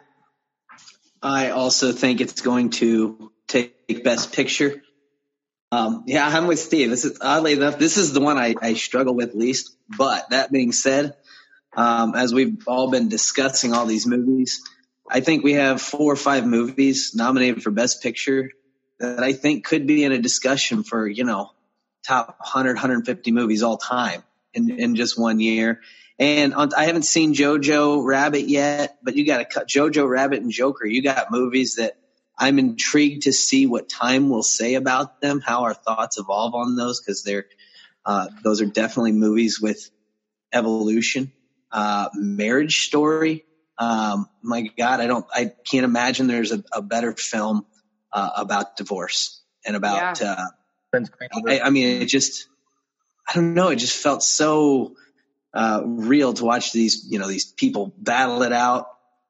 I also think it's going to take Best Picture. Um, yeah, I'm with Steve. This is oddly enough, this is the one I, I struggle with least. But that being said, um, as we've all been discussing all these movies, I think we have four or five movies nominated for Best Picture that I think could be in a discussion for, you know, top one hundred, one hundred fifty movies all time in, in just one year. And on, I haven't seen Jojo Rabbit yet, but you got to cut Jojo Rabbit and Joker. You got movies that I'm intrigued to see what time will say about them, how our thoughts evolve on those, because they're uh, those are definitely movies with evolution. Uh, Marriage Story. Um, my God, I don't, I can't imagine there's a, a better film uh, about divorce and about. Yeah. Uh, I, I mean, it just, I don't know, it just felt so uh, real to watch these, you know, these people battle it out.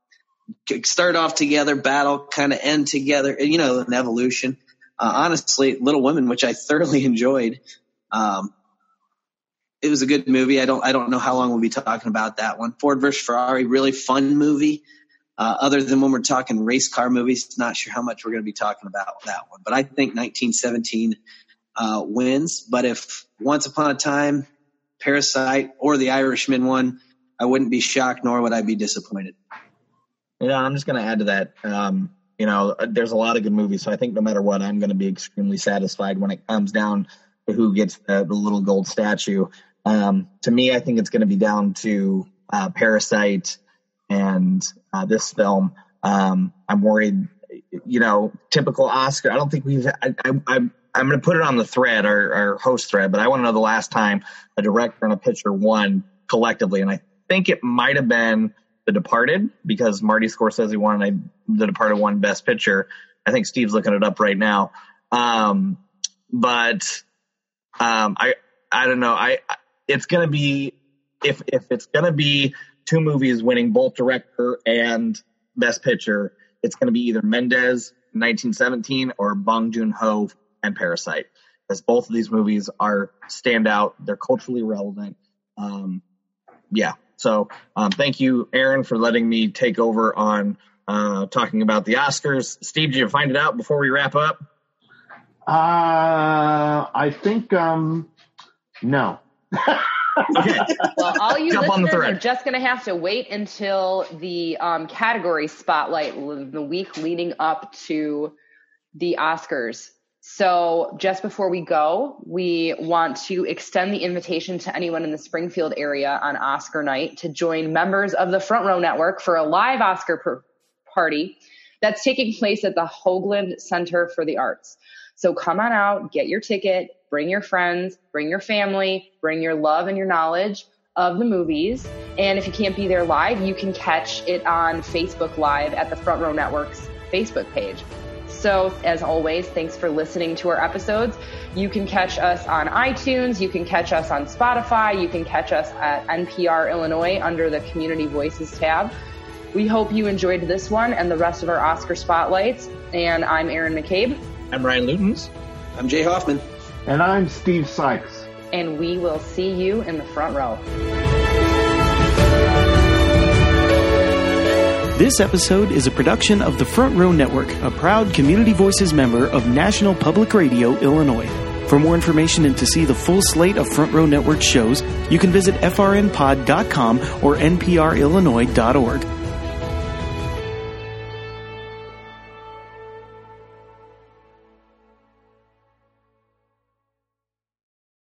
Start off together, battle, kind of end together, you know, an evolution. Uh, honestly, Little Women, which I thoroughly enjoyed, um, it was a good movie. I don't, I don't know how long we'll be talking about that one. Ford versus Ferrari, really fun movie. Uh, other than when we're talking race car movies, not sure how much we're going to be talking about that one. But I think nineteen seventeen uh, wins. But if Once Upon a Time, Parasite, or The Irishman won, I wouldn't be shocked, nor would I be disappointed. Yeah, I'm just going to add to that. Um, you know, there's a lot of good movies, so I think no matter what, I'm going to be extremely satisfied when it comes down to who gets the, the little gold statue. Um, to me, I think it's going to be down to uh, Parasite and uh, this film. Um, I'm worried, you know, typical Oscar. I don't think we've. I, I, I'm I'm going to put it on the thread, our, our host thread, but I want to know the last time a director and a picture won collectively, and I think it might have been The Departed, because Marty Scorsese won, and I, The Departed won Best Picture. I think Steve's looking it up right now. Um, but um, I I don't know. I it's gonna be if if it's gonna be two movies winning both director and Best Picture, it's gonna be either Mendes nineteen seventeen or Bong Joon-ho and Parasite, because both of these movies are standout. They're culturally relevant. Um, yeah. So um, thank you, Aaron, for letting me take over on uh, talking about the Oscars. Steve, did you find it out before we wrap up? Uh, I think, um, no. Okay. Well, all you Jump on the listeners thread. are just going to have to wait until the um, category spotlight the week leading up to the Oscars. So just before we go, we want to extend the invitation to anyone in the Springfield area on Oscar night to join members of the Front Row Network for a live Oscar per- party that's taking place at the Hoagland Center for the Arts. So come on out, get your ticket, bring your friends, bring your family, bring your love and your knowledge of the movies. And if you can't be there live, you can catch it on Facebook Live at the Front Row Network's Facebook page. So as always, thanks for listening to our episodes. You can catch us on iTunes. You can catch us on Spotify. You can catch us at N P R Illinois under the Community Voices tab. We hope you enjoyed this one and the rest of our Oscar spotlights. And I'm Erin McCabe. I'm Ryan Lutens. I'm Jay Hoffman. And I'm Steve Sykes. And we will see you in the front row. This episode is a production of the Front Row Network, a proud Community Voices member of National Public Radio, Illinois. For more information and to see the full slate of Front Row Network shows, you can visit F R N pod dot com or N P R Illinois dot org.